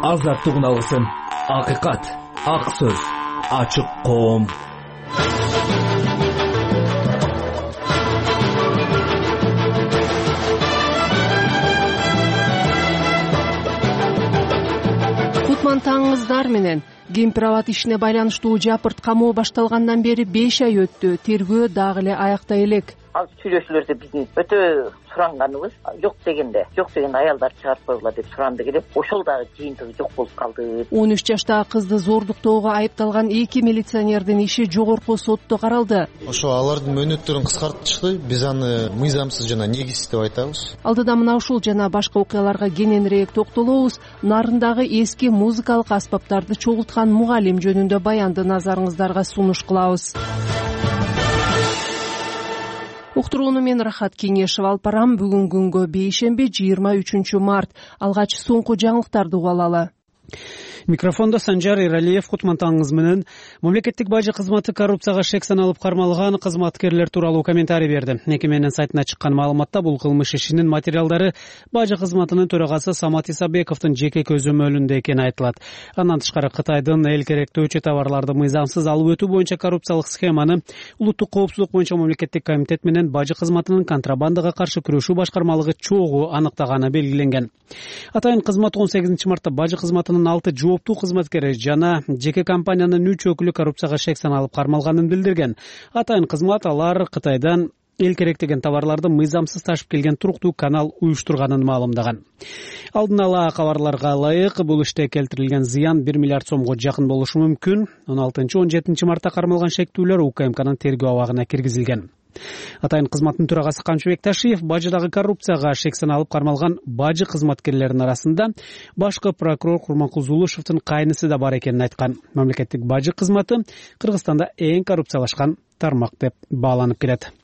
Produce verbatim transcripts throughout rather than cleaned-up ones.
азаттык уналсын. Акыйкат, ак сөз, ачык коом. Кутман таңыңыздар менен. Кемпир-абад ишине байланыштуу жапырт камоо башталгандан бери беш ай өттү. Тергөө дагы эле аяктай элек. Ал сүйлөшүүлөрдө биздин өтө суранганыбыз жок дегенде, жок дегенде аялдар чыгарып койгула деп суранды келип, ошол дагы жыйынтыгы жок болуп калды. он үч жаштагы кызды зордуктоого айыпталган эки милиционердин иши жогорку сотто каралды. Ошо алардын мөөнөттөрүн кыскартышты. Биз аны мыйзамсыз жана негизсиз деп айтабыз. Алдыда мына ушул жана башка окуяларга кененирээк токтолобуз. Нарындагы эски музыкалык аспаптарды чогулткан мугалим жөнүндө баянды назарыңыздарга сунуш кылабыз. Уктурууну мен Рахат Кеңешев алып барам. Бүгүн күнгө бейшемби жыйырма үчүнчү март. Алгач соңку жаңылыктарды угуп алалы. Микрофонда Санжар Иралиев. Кутман таңыңыз менен. Мамлекеттик бажы кызматы коррупцияга шек саналып кармалган кызматкерлер тууралуу комментарий берди. Мекеменин сайтына чыккан маалыматта бул кылмыш ишинин материалдары бажы кызматынын төрагасы Самат Исабековдун жеке көзөмөлүндө экени айтылат. Андан тышкары Кытайдын эл керектөөчү товарларды мыйзамсыз алып өтүү боюнча коррупциялык схеманы улуттук коопсуздук боюнча мамлекеттик комитет менен бажы кызматынын контрабандага каршы күрөшүү башкармалыгы чогуу аныктаганы белгиленген. Атайын кызмат он сегизинчи мартта бажы кызматынын алты жооптуу кызматкери жана жеке компаниянын үч өкүлү коррупцияга шек саналып кармалганын билдирген. Атайын кызмат алар Кытайдан эл керек деген товарларды мыйзамсыз ташып келген туруктуу канал уюштурганын маалымдаган. Алдын ала кабарларга ылайык бул иште келтирилген зыян бир миллиард сомго жакын болушу мүмкүн. он алтынчы он жетинчи мартта кармалган шектүүлөр УКМКнын тергөө абагына киргизилген. Атайын кызматтын төрагасы Камчыбек Ташиев бажыдагы коррупцияга шек саналып кармалган бажы кызматкерлеринин арасында башкы прокурор Курманкул Зулушевдин кайнысы да бар экенин айткан. Мамлекеттик бажы кызматы Кыргызстанда эң коррупциялашкан тармак деп бааланып келет.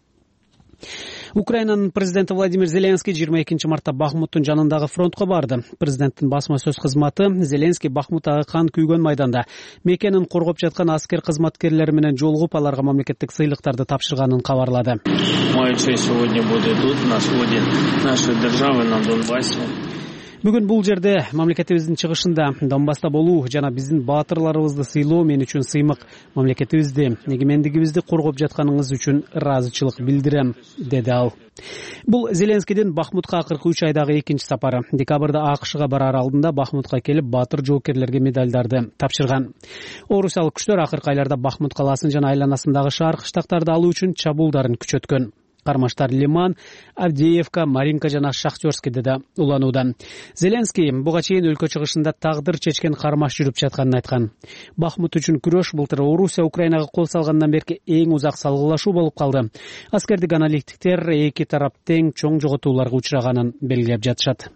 Украинанын президенти Владимир Зеленский жыйырма экинчи мартта Бахмуттун жанындагы фронтко барды. Президенттин басма сөз кызматы Зеленский Бахмуттагы кан күйгөн майданда мекенин коргоп жаткан аскер кызматкерлери менен жолугуп аларга мамлекеттик сыйлыктарды тапшырганын кабарлады. Моя честь сегодня будет тут, на своде нашей державы на Донбассе. Бүгүн бул жерде мамлекетибиздин чыгышында Донбасста болуу жана биздин баатырларыбызды сыйлоо мен үчүн сыймык. Мамлекетибизди, эгемендигибизди коргоп жатканыңыз үчүн ыраазычылык билдирем, деди ал. Бул Зеленскийдин Бахмутка акыркы үч айдагы экинчи сапары. Декабрда АКШга барар алдында Бахмутка келип, баатыр жоокерлерге медалдарды тапшырган. Орусиялык күчтөр акыркы айларда Бахмут калаасын жана айланасындагы шаар кыштактарды алуу үчүн чабуулдарын күчөткөн. Кармаштар Лиман, Авдеевка, Маринка жана Шахтерскийде да уланууда. Зеленский буга чейин өлкө чыгышында тагдыр чечкен кармаш жүрүп жатканын айткан. Бахмут үчүн күрөш былтыр Орусия Украинага кол салгандан берки эң узак салгылашуу болуп калды. Аскердик аналитиктер эки тарап тең чоң жоготууларга учраганын белгилеп жатышат.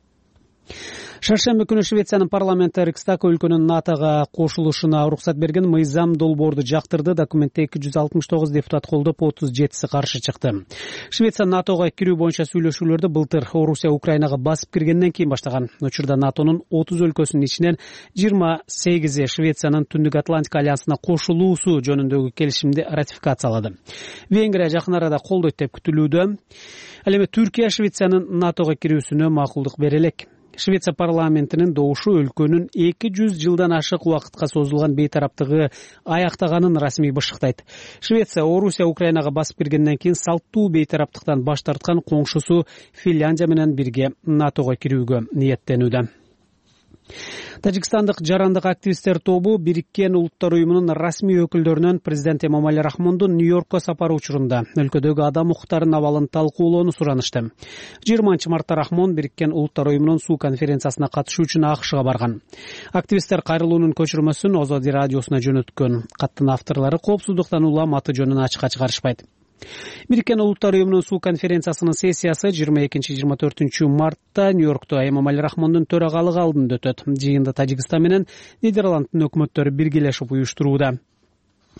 Шаршемби күнү Швециянын парламенти Рикстаг өлкөнүн НАТОга кошулушуна уруксат берген мыйзам долбоорду жактырды. Документте эки жүз алтымыш тогуз депутат колдоп, отуз жетиси каршы чыкты. Швеция НАТОга кирүү боюнча сүйлөшүүлөрдү былтыр Орусия Украинага басып киргенден кийин баштаган. Учурда НАТОнун отуз өлкөсүнүн ичинен жыйырма сегизи Швециянын Түндүк Атлантика альянсына кошулуусу жөнүндөгү келишимди ратификациялады. Венгрия жакын арада колдойт деп күтүлүүдө. Ал эми Түркия Швециянын НАТОга кирүүсүнө макулдук бере элек. Швеция парламентинин добушу өлкөнүн эки жүз жылдан ашык убакытка созулган бейтараптыгы аяктаганын расмий бышыктайт. Швеция Орусия Украинага басып киргенден кийин салттуу бейтараптыктан баш тарткан коңшусу Финляндия менен бирге НАТОга кирүүгө ниеттенүүдө. Тажикстандык жарандык активисттер тобу Бириккен Улуттар уюмунун расмий өкүлдөрүнөн президент Эмомали Рахмондун Нью-Йоркко сапары учурунда өлкөдөгү адам укуктарынын абалын талкуулоону суранышты. жыйырманчы мартта Рахмон Бириккен Улуттар уюмунун суу конференциясына катышуу үчүн АКШга барган. Активисттер кайрылуунун көчүрмөсүн Озоди радиосуна жөнөткөн. Каттын авторлору коопсуздуктан улам аты жөнүн ачыкка чыгарышпайт. Бириккен Улуттар уюмунун суу конференциясынын сессиясы жыйырма экинчи жыйырма төртүнчү мартта Нью-Йоркто Эмомали Рахмондун төрагалыгы алдында өтөт. Жыйынды Тажикстан менен Нидерландтын өкмөттөрү биргелешип уюштурууда.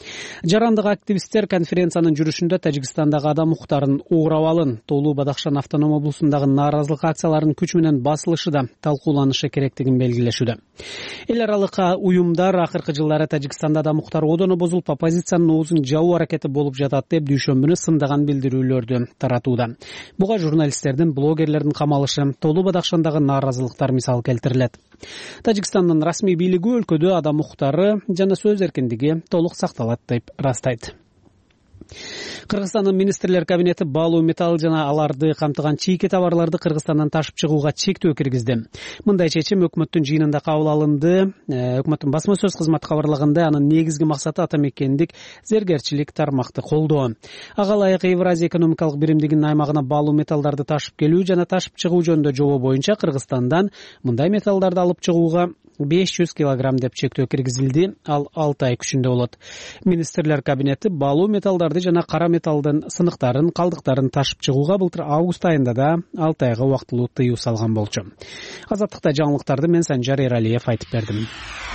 жарандык активисттер конференциянын жүрүшүндө Тажикстандагы адам укуктарын уурап алын, Тоолуу Бадахшан автоном облусундагы нааразылык акцияларынын күч менен басылышы да талкууланышы керектигин белгилешүүдө. Эл аралык уюмдар акыркы жылдары Тажикстанда адам укуктары одоно бузулуп, оппозициянын оозун жабуу аракети болуп жатат деп дүйшөмбүнү сындаган билдирүүлөрдү таратууда. Буга журналисттердин, блогерлердин камалышы, Тоолуу Бадахшандагы нааразылыктар мисал келтирилет. Тажикстандын расмий бийлиги өлкөдө адам укуктары жана сөз эркиндиги толук сакталат деп ырастайт. Кыргызстандын министрлер кабинети баалуу металл жана аларды камтыган чийки товарларды Кыргызстандан ташып чыгууга чектөө киргизди. Мындай чечим өкмөттүн жыйынында кабыл алынды. Өкмөттүн басма сөз кызматы кабарлаганда, анын негизги максаты ата мекендик зергерчилик тармакты колдоо. Ага ылайык Евразия экономикалык биримдигинин аймагына баалуу металлдарды ташып келүү жана ташып чыгуу жөнүндө жобо боюнча Кыргызстандан мындай металлдарды алып чыгууга беш жүз килограмм деп чектөө киргизилди. Ал алты ай күчүндө болот. Министрлер кабинети баалуу металлдарды жана кара металлдын сыныктарын, калдыктарын ташып чыгууга былтыр август айында да алты айга убактылуу тыюу салган болчу. Азаттыкта жаңылыктарды мен Санжар Эралиев айтып бердим.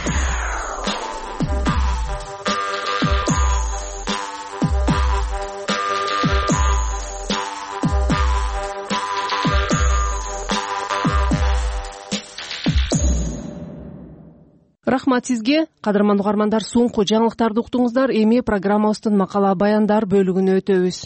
Рахмат сизге, кадырман угармандар. Соңку жаңылыктарды уктуңуздар. Эми программабыздын макала баяндар бөлүгүнө өтөбүз.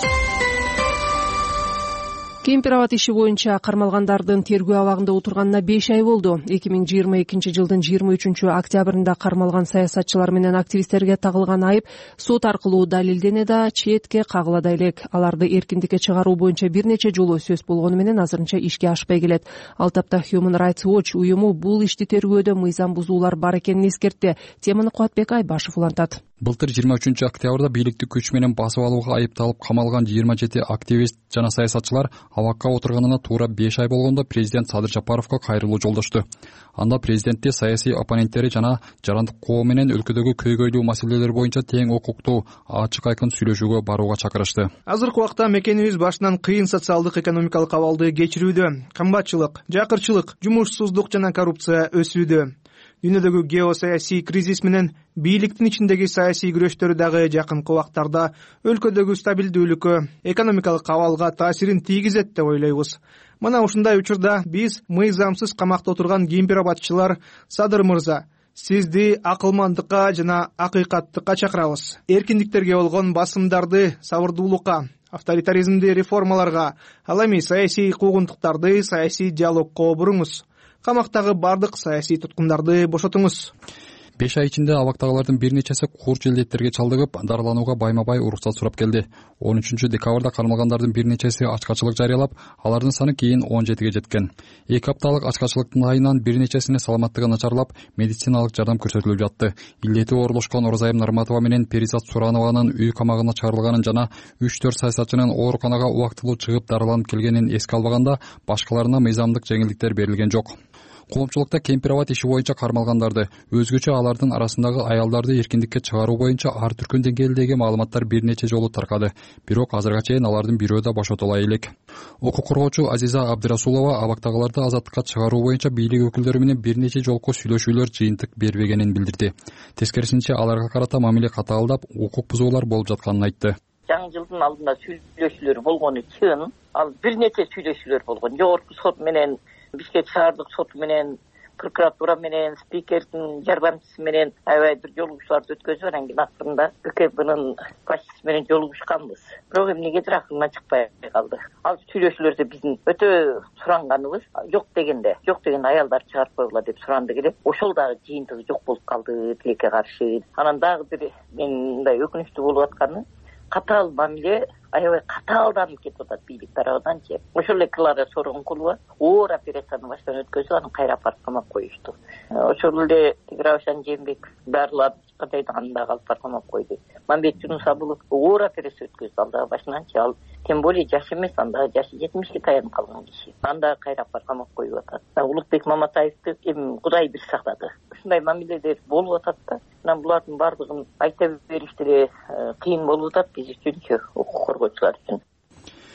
Кемпир абад иши боюнча кармалгандардын тергөө абагында отурганына беш ай болду. эки миң жыйырма экинчи жылдын жыйырма үчүнчү октябрында кармалган саясатчылар менен активисттерге тагылган айып сот аркылуу далилдене да четке кагыла да элек. Аларды эркиндикке чыгаруу боюнча бир нече жолу сөз болгону менен азырынча ишке ашпай келет. Ал тапта Human Rights Watch уюму бул ишти тергөөдө мыйзам бузуулар бар экенин эскертти. Теманы Кубатбек Айбашев улантат. Былтыр жыйырма үчүнчү октябрда бийликти күч менен басып алууга айыпталып камалган жыйырма жети активист жана саясатчылар абакка отурганына туура беш ай болгондо президент Садыр Жапаровго кайрылуу жолдошту. Анда президентти саясий оппоненттери жана жарандык коо менен өлкөдөгү көйгөйлүү маселелер боюнча тең укуктуу, ачык айкын сүйлөшүүгө барууга чакырышты. Азыркы убакта мекенибиз башынан кыйын социалдык экономикалык абалды кечирүүдө. Камбатчылык, жакырчылык, жумушсуздук жана коррупция өсүүдө. Дүйнөдөгү геосаясий кризис менен бийликтин ичиндеги саясий күрөштөр дагы жакынкы убактарда өлкөдөгү стабилдүүлүккө, экономикалык абалга таасирин тийгизет деп ойлойбуз. Мына ушундай учурда биз мыйзамсыз камакта отурган кемпир абадчылар Садыр мырза, сизди акылмандыкка жана акыйкаттыкка чакырабыз. Эркиндиктерге болгон басымдарды сабырдуулукка, авторитаризмди реформаларга, ал эми саясий куугунтуктарды саясий диалогко буруңуз. Камактагы бардык саясий туткундарды бошотуңуз. беш ай ичинде абактагылардын бир нечеси куур желдеттерге чалдыгып, дарыланууга байма-бай уруксат сурап келди. он үчүнчү декабрда кармалгандардын бир нечеси ачкачылык жарыялап, алардын саны кийин он жетиге жеткен. эки апталык ачкачылыктын айынан бир нечесине саламаттыгы начарлап, медициналык жардам көрсөтүлүп жатты. Илдети оорулашкан Оразайым Нарматова менен Перизат Суранованын үй камагына чыгарылганын жана үч төрт саясатчынын ооруканага убактылуу чыгып дарыланып келгенин эске албаганда, башкаларына мыйзамдык жеңилдиктер берилген жок. Коомчулукта кемпир абад иши боюнча кармалгандарды, өзгөчө алардын арасындагы аялдарды эркиндикке чыгаруу боюнча ар түркүн деңгээлдеги маалыматтар бир нече жолу таркады. Бирок азырга чейин алардын бирөө да бошотула элек. Укук коргоочу Азиза Абдырасулова абактагыларды азаттыкка чыгаруу боюнча бийлик өкүлдөрү менен бир нече жолку сүйлөшүүлөр жыйынтык бербегенин билдирди. Тескерисинче аларга карата мамиле катаалдап, укук бузуулар болуп жатканын айтты. Жаңы жылдын алдында сүйлөшүүлөр болгону чын. Ал бир нече сүйлөшүүлөр болгон. Жогорку сот менен, Бишкек шаардык соту менен, прокуратура менен, спикердин жардамчысы менен аябай бир жолугушууларды өткөзүп, анан кийин акырында ККБнын башчысы менен жолугушканбыз. Бирок эмнегедир акырына чыкпай калды. Ал сүйлөшүүлөрдө биздин өтө суранганыбыз жок дегенде, жок деген аялдар чыгарып койгула деп суранды келе. Ошол дагы жыйынтыгы жок болуп калды тилекке каршы. Анан дагы бир мен мындай өкүнүчтүү болуп атканы, катаал мамиле аябай катаалданып кетип атат бийлик тарабынан-чы. Ошол эле Клара Сооронкулова оор операцияны баштан өткөзүп, анан кайра апарып камап коюшту. Ошол эле Равшан Жээнбеков баарлап кандай аны дагы алып барып камап койду. Мамбет Жунусабулов оор операция өткөздү ал дагы башынан-чы. Ал тем более жаш эмес, анда жашы жетимишке таянып калган киши. Анда кайра апарып камап коюп атат. Улукбек Маматаевди эми Кудай бир сактады. Ушундай мамилелер болуп атат да. Анан булардын бардыгын айта беришти эле кыйын болуп атат биз үчүнчү, укук коргоочулар үчүн.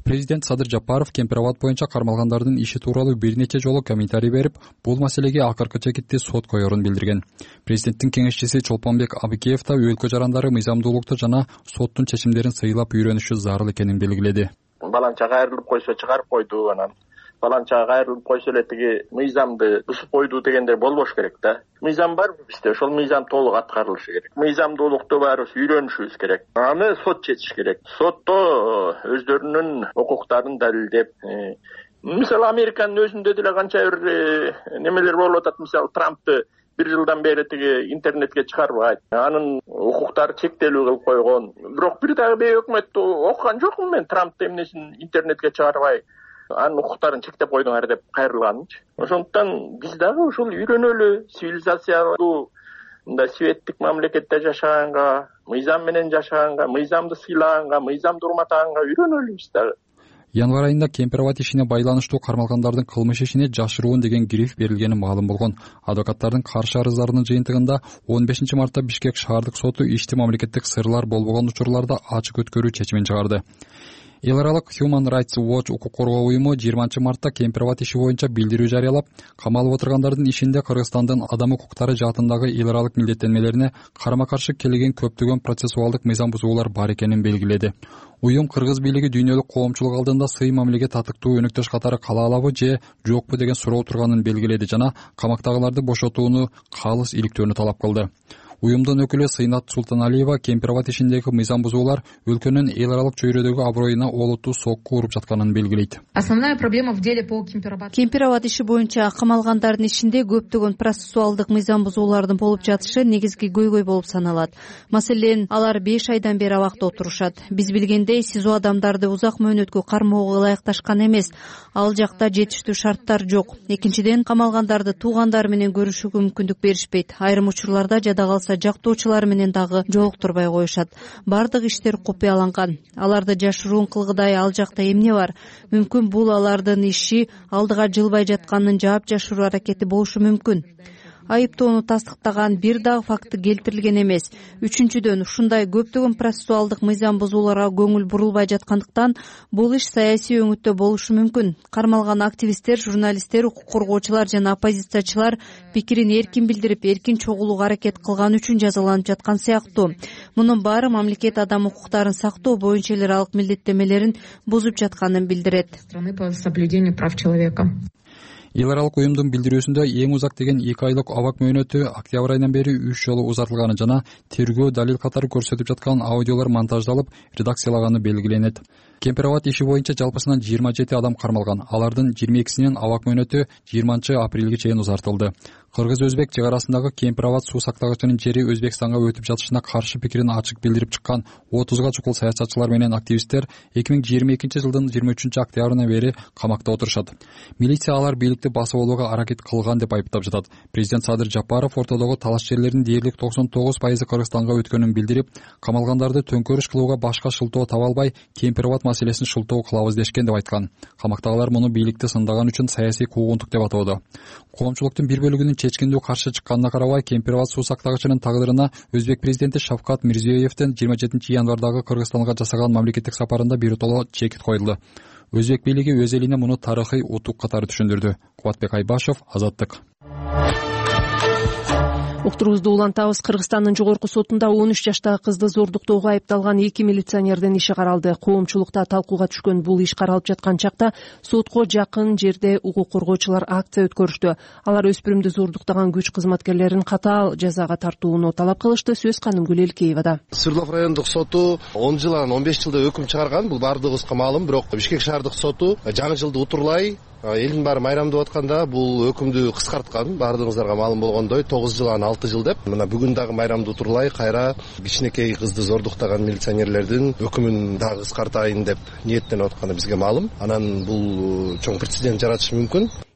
Президент Садыр Жапаров Кемпир абад боюнча кармалгандардын иши тууралуу бир нече жолу комментарий берип, бул маселеге акыркы чекитти сот коерун билдирген. Президенттин кеңешчиси Чолпонбек Абыкеев да өлкө жарандары мыйзамдуулукту жана соттун чечимдерин сыйлап үйрөнүшү зарыл экенин белгиледи. Баланча кайрылып койсо чыгарып койду, анан баланча кайрылып койсо эле тиги мыйзамды бузуп койду дегендер болбош керек да. Мыйзам бар бизде, ошол мыйзам толук аткарылышы керек. Мыйзамдуулукту баарыбыз үйрөнүшүбүз керек. Аны сот чечиш керек. Сотто өздөрүнүн укуктарын далилдеп, мисалы Американын өзүндө деле канча бир немелер болуп атат. Мисалы Трампты бир жылдан бери тиги интернетке чыгарбайт, анын укуктары чектелүү кылып койгон. Бирок бир дагы бейөкмөттү окуган жокмун мен Трамптын эмнесин интернетке чыгарбай, анын укуктарын чектеп койдуңар деп кайрылганынчы. Ошондуктан биз дагы ушул үйрөнөлү, цивилизациялуу мындай светтик мамлекетте жашаганга, мыйзам менен жашаганга, мыйзамды сыйлаганга, мыйзамды урматаганга үйрөнөлү биз дагы. Январь айында Кемпир абад ишине байланыштуу кармалгандардын кылмыш ишине жашыруун деген гриф берилгени маалым болгон. Адвокаттардын каршы арыздарынын жыйынтыгында он бешинчи мартта Бишкек шаардык соту ишти мамлекеттик сырлар болбогон учурларда ачык өткөрүү чечимин чыгарды. Эл аралык Human Rights Watch укук коргоо уюму жыйырманчы мартта Кемпир абад иши боюнча билдирүү жарыялап, камалып отургандардын ишинде Кыргызстандын адам укуктары жаатындагы эл аралык милдеттенмелерине карама каршы келген көптөгөн процессуалдык мыйзам бузуулар бар экенин белгиледи. Уюм кыргыз бийлиги дүйнөлүк коомчулук алдында сый мамилеге татыктуу өнөктөш катары кала алабы же жокпу деген суроо турганын белгиледи жана камактагыларды бошотууну калыс иликтөөнү талап кылды. Уюмдун өкүлү Сыйнат Султаналиева Кемпир абад ишиндеги мыйзам бузуулар өлкөнүн эл аралык чөйрөдөгү аброюна олуттуу сокку уруп жатканын белгилейт. Основная проблема в деле по Кемпир абад. Кемпир абад иши боюнча камалгандардын ишинде көптөгөн процессуалдык мыйзам бузуулардын болуп жатышы негизги көйгөй болуп саналат. Маселен, алар беш айдан бери абакта отурушат. Биз билгендей, СИЗО адамдарды узак мөөнөткө кармоого ылайыкташкан эмес. Ал жакта жетиштүү шарттар жок. Экинчиден, камалгандарды туугандары менен көрүшүүгө мүмкүндүк беришпейт. Айрым учурларда жада калса жактоочулар менен дагы жолуктурбай коюшат. Бардык иштер купуяланган. Аларды жашыруун кылгыдай ал жакта эмне бар? Мүмкүн бул алардын иши алдыга жылбай жатканын жаап жашыруу аракети болушу мүмкүн. Айыптоону тастыктаган бир дагы факты келтирилген эмес. Үчүнчүдөн, ушундай көптөгөн процессуалдык мыйзам бузууларга көңүл бурулбай жаткандыктан бул иш саясий өңүттө болушу мүмкүн. Кармалган активисттер, журналисттер, укук коргоочулар жана оппозициячылар пикирин эркин билдирип, эркин чогулууга аракет кылган үчүн жазаланып жаткан сыяктуу. Мунун баары мамлекет адам укуктарын сактоо боюнча эл аралык милдеттенмелерин бузуп жатканын билдирет. Страны по соблюдению прав человека. Эл аралык уюмдун билдирүүсүндө эң узак деген эки айлык абак мөөнөтү октябрь айынан бери үч жолу узартылганы жана тергөө далил катары көрсөтүп жаткан аудиолор монтаждалып, редакцияланганы белгиленет. Кемпир абад иши боюнча жалпысынан жыйырма жети адам кармалган. Алардын жыйырма экисинин абак мөөнөтү жыйырманчы апрелге чейин узартылды. Кыргыз-өзбек чек арасындагы Кемпир абад суу сактагычынын жери Өзбекстанга өтүп жатышына каршы пикирин ачык билдирип чыккан отузга чукул саясатчылар менен активисттер эки миң жыйырма экинчи жылдын жыйырма үчүнчү октябрынан бери камакта отурушат. Милиция алар бийликти басып алууга аракет кылган деп айыптап жатат. Президент Садыр Жапаров ортодогу талаш жерлердин дээрлик токсон тогуз пайызы Кыргызстанга өткөнүн билдирип, камалгандарды төңкөрүш кылууга башка шылтоо таба албай Кемпир абад маселесин шылтоо кылабыз дешкен деп айткан. Камактагылар муну бийликти сындаган үчүн саясий куугунтук деп атоодо. Коомчулуктун бир бөлүгүнүн чечкиндүү каршы чыкканына карабай, Кемпир абад суу сактагычынын тагдырына Өзбек президенти Шавкат Мирзиёевдин жыйырма жетинчи январдагы Кыргызстанга жасаган мамлекеттик сапарында биротоло чекит коюлду. Өзбек бийлиги өз элине муну тарыхый утук катары түшүндүрдү. Кубатбек Айбашев, Азаттык. Уктуруубузду улантабыз. Кыргызстандын жогорку сотунда он үч жаштагы кызды зордуктоого айыпталган эки милиционердин иши каралды. Коомчулукта талкууга түшкөн бул иш каралып жаткан чакта сотко жакын жерде укук коргоочулар акция өткөрүштү. Алар өспүрүмдү зордуктаган күч кызматкерлерин катаал жазага тартууну талап кылышты. Сөз Канымгүл Элкеевада. Свердлов райондук соту он жыл анан он беш жылда өкүм чыгарган. Бул баардыгыбызга маалым. Бирок Бишкек шаардык соту жаңы жылды утурлай элдин баары майрамдап атканда бул өкүмдү кыскарткан. Баардыгыңыздарга маалым болгондой тогуз жыл анан алты жыл деп. Мына бүгүн дагы майрамды утурлай кайра кичинекей кызды зордуктаган милиционерлердин өкүмүн дагы кыскартайын деп ниеттенип атканы бизге маалым. Анан бул чоң прецедент жаратышы мүмкүн.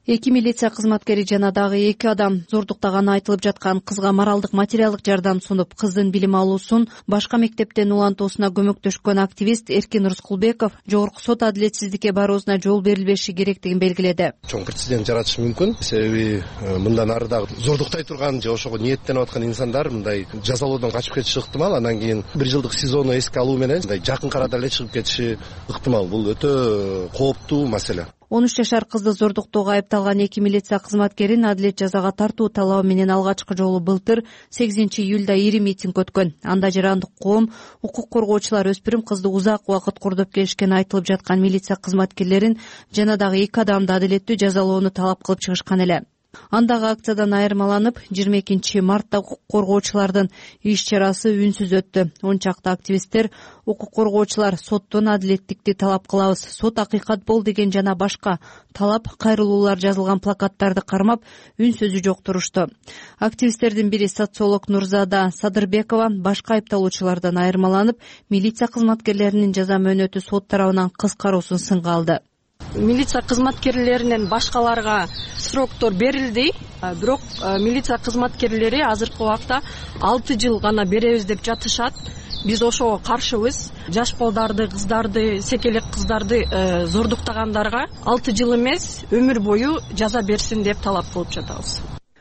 эки милиция кызматкери жана дагы эки адам зордуктаганы айтылып жаткан кызга моралдык материалдык жардам сунуп, кыздын билим алуусун башка мектептен улантуусуна көмөктөшкөн активист Эркин Рыскулбеков жогорку сот адилетсиздикке баруусуна жол берилбеши керектигин белгиледи. Чоң прецедент жаратышы мүмкүн. Себеби мындан ары дагы зордуктай турган же ошого ниеттенип аткан инсандар мындай жазалоодон качып кетиши ыктымал. Анан кийин бир жылдык сизону эске алуу менен мындай жакын арада эле чыгып кетиши ыктымал. Бул өтө кооптуу маселе. он үч жашар кызды зордуктоого айыпталган эки милиция кызматкерин адилет жазага тартуу талабы менен алгачкы жолу былтыр сегизинчи июлда ири митинг өткөн. Анда жарандык коом, укук коргоочулар өспүрүм кызды узак убакыт кордоп келишкени айтылып жаткан милиция кызматкерлерин жана дагы эки адамды адилеттүү жазалоону талап кылып чыгышкан эле. Андагы акциядан айырмаланып, жыйырма экинчи мартта укук коргоочулардын иш чарасы үнсүз өттү. Он чакты активисттер укук коргоочулар соттон адилеттикти талап кылабыз, сот акыйкат бол деген жана башка талап кайрылуулар жазылган плакаттарды кармап үнсүзү жок турушту. Активисттердин бири социолог Нурзада Садырбекова башка айыпталуучулардан айырмаланып, милиция кызматкерлеринин жаза мөөнөтү сот тарабынан кыскаруусун сынга алды. Милиция кызматкерлеринен башкаларга сроктор берилди, бирок милиция кызматкерлери азыркы убакта алты жыл гана беребиз деп жатышат. Биз ошого каршыбыз. Жаш балдарды, кыздарды, секелек кыздарды зордуктагандарга алты жыл эмес, өмүр бою жаза берсин деп талап кылып жатабыз.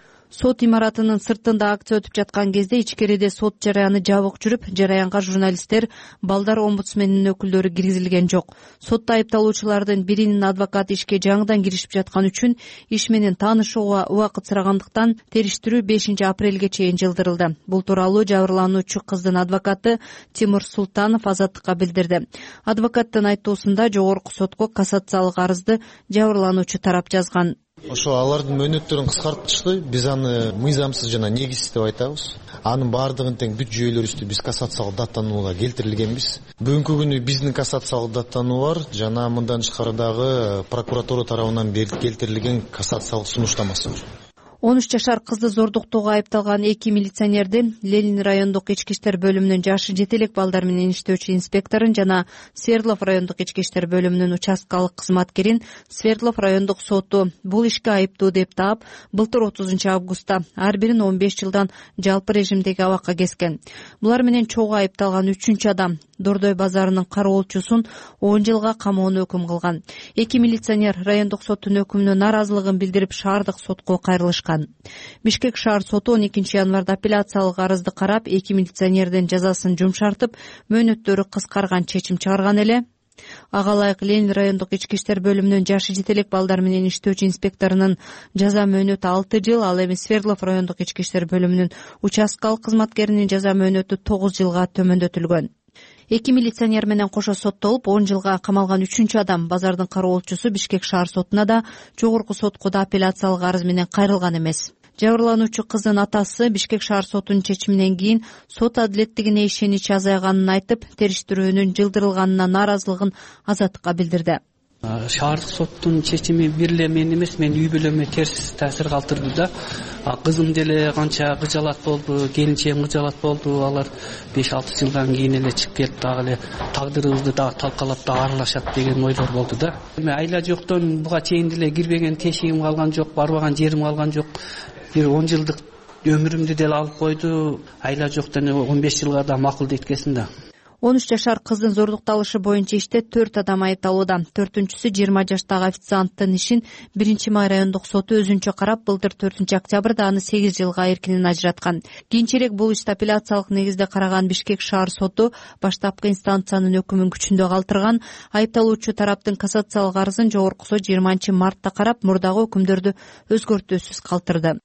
Сот имаратынын сыртында акция өтүп жаткан кезде ичкериде сот жараяны жабык жүрүп, жараянга журналисттер, балдар омбудсменинин өкүлдөрү киргизилген жок. Сотто айыпталуучулардын биринин адвокаты ишке жаңыдан киришип жаткан үчүн иш менен таанышууга убакыт сурагандыктан териштирүү бешинчи апрелге чейин жылдырылды. Бул тууралуу жабырлануучу кыздын адвокаты Тимур Султанов Азаттыкка билдирди. Адвокаттын айтуусунда жогорку сотко кассациялык арызды жабырлануучу тарап жазган. Ошо алардын мөөнөттөрүн кыскартышты. Биз аны мыйзамсыз жана негизсиз деп айтабыз. Анын баардыгын тең бүт жүйөлөрүбүздү биз кассациялык даттанууга келтирилгенбиз. Бүгүнкү күнү биздин кассациялык даттануу бар жана мындан тышкары дагы прокуратура тарабынан келтирилген кассациялык сунуштамасы бар. он үч жашар кызды зордуктоого айыпталган эки милиционерди Ленин райондук ички иштер бөлүмүнүн жашы жетелек балдар менен иштөөчү инспекторун жана Свердлов райондук ички иштер бөлүмүнүн участкалык кызматкерин Свердлов райондук соту бул ишке айыптуу деп таап, былтыр отузунчу августта ар бирин он беш жылдан жалпы режимдеги абакка кескен. Булар менен чогуу айыпталган үчүнчү адам Дордой базарынын кароолчусун он жылга камоону өкүм кылган. Эки милиционер райондук соттун өкүмүнө нааразылыгын билдирип шаардык сотко кайрылышкан. Бишкек шаар соту он экинчи январда апелляциялык арызды карап, эки милиционердин жазасын жумшартып, мөөнөттөрү кыскарган чечим чыгарган эле. Ага ылайык Ленин райондук ички иштер бөлүмүнүн жашы жетелек балдар менен иштөөчү инспекторунун жаза мөөнөтү алты жыл, ал эми Свердлов райондук ички иштер бөлүмүнүн участкалык кызматкеринин жаза мөөнөтү тогуз жылга төмөндөтүлгөн. Эки милиционер менен кошо соттолуп, он жылга камалган үчүнчү адам базардын кароолчусу Бишкек шаар сотуна да, жогорку сотко да апелляциялык арыз менен кайрылган эмес. Жабырлануучу кыздын атасы Бишкек шаар сотунун чечиминен кийин сот адилеттигине ишенич азайганын айтып, териштирүүнүн жылдырылганына нааразылыгын Азаттыкка билдирди. Шаардык соттун чечими бир эле мен эмес, мен үй бүлөмө терс таасир калтырды да. Кызым деле канча кыжалат болду, келинчегим кыжалат болду. Алар беш алты жылдан кийин эле чыгып келип дагы эле тагдырыбызды дагы талкалап дагы аралашат деген ойлор болду да. Эми айла жоктон буга чейин деле кирбеген тешигим калган жок, барбаган жерим калган жок. Бир он жылдык өмүрүмдү деле алып койду. Айла жоктон он беш жылга да макул дейткесин да. он үч жашар кыздын зордукталышы боюнча иште төрт адам айыпталууда. Төртүнчүсү жыйырма жаштагы официанттын ишин биринчи май райондук соту өзүнчө карап, былтыр төртүнчү октябрда аны сегиз жылга эркинен ажыраткан. Кийинчерээк бул ишти апелляциялык негизде караган Бишкек шаар соту баштапкы инстанциянын өкүмүн күчүндө калтырган. Айыпталуучу тараптын кассациялык арызын жогорку сот жыйырманчы мартта карап, мурдагы өкүмдөрдү өзгөртүүсүз калтырды.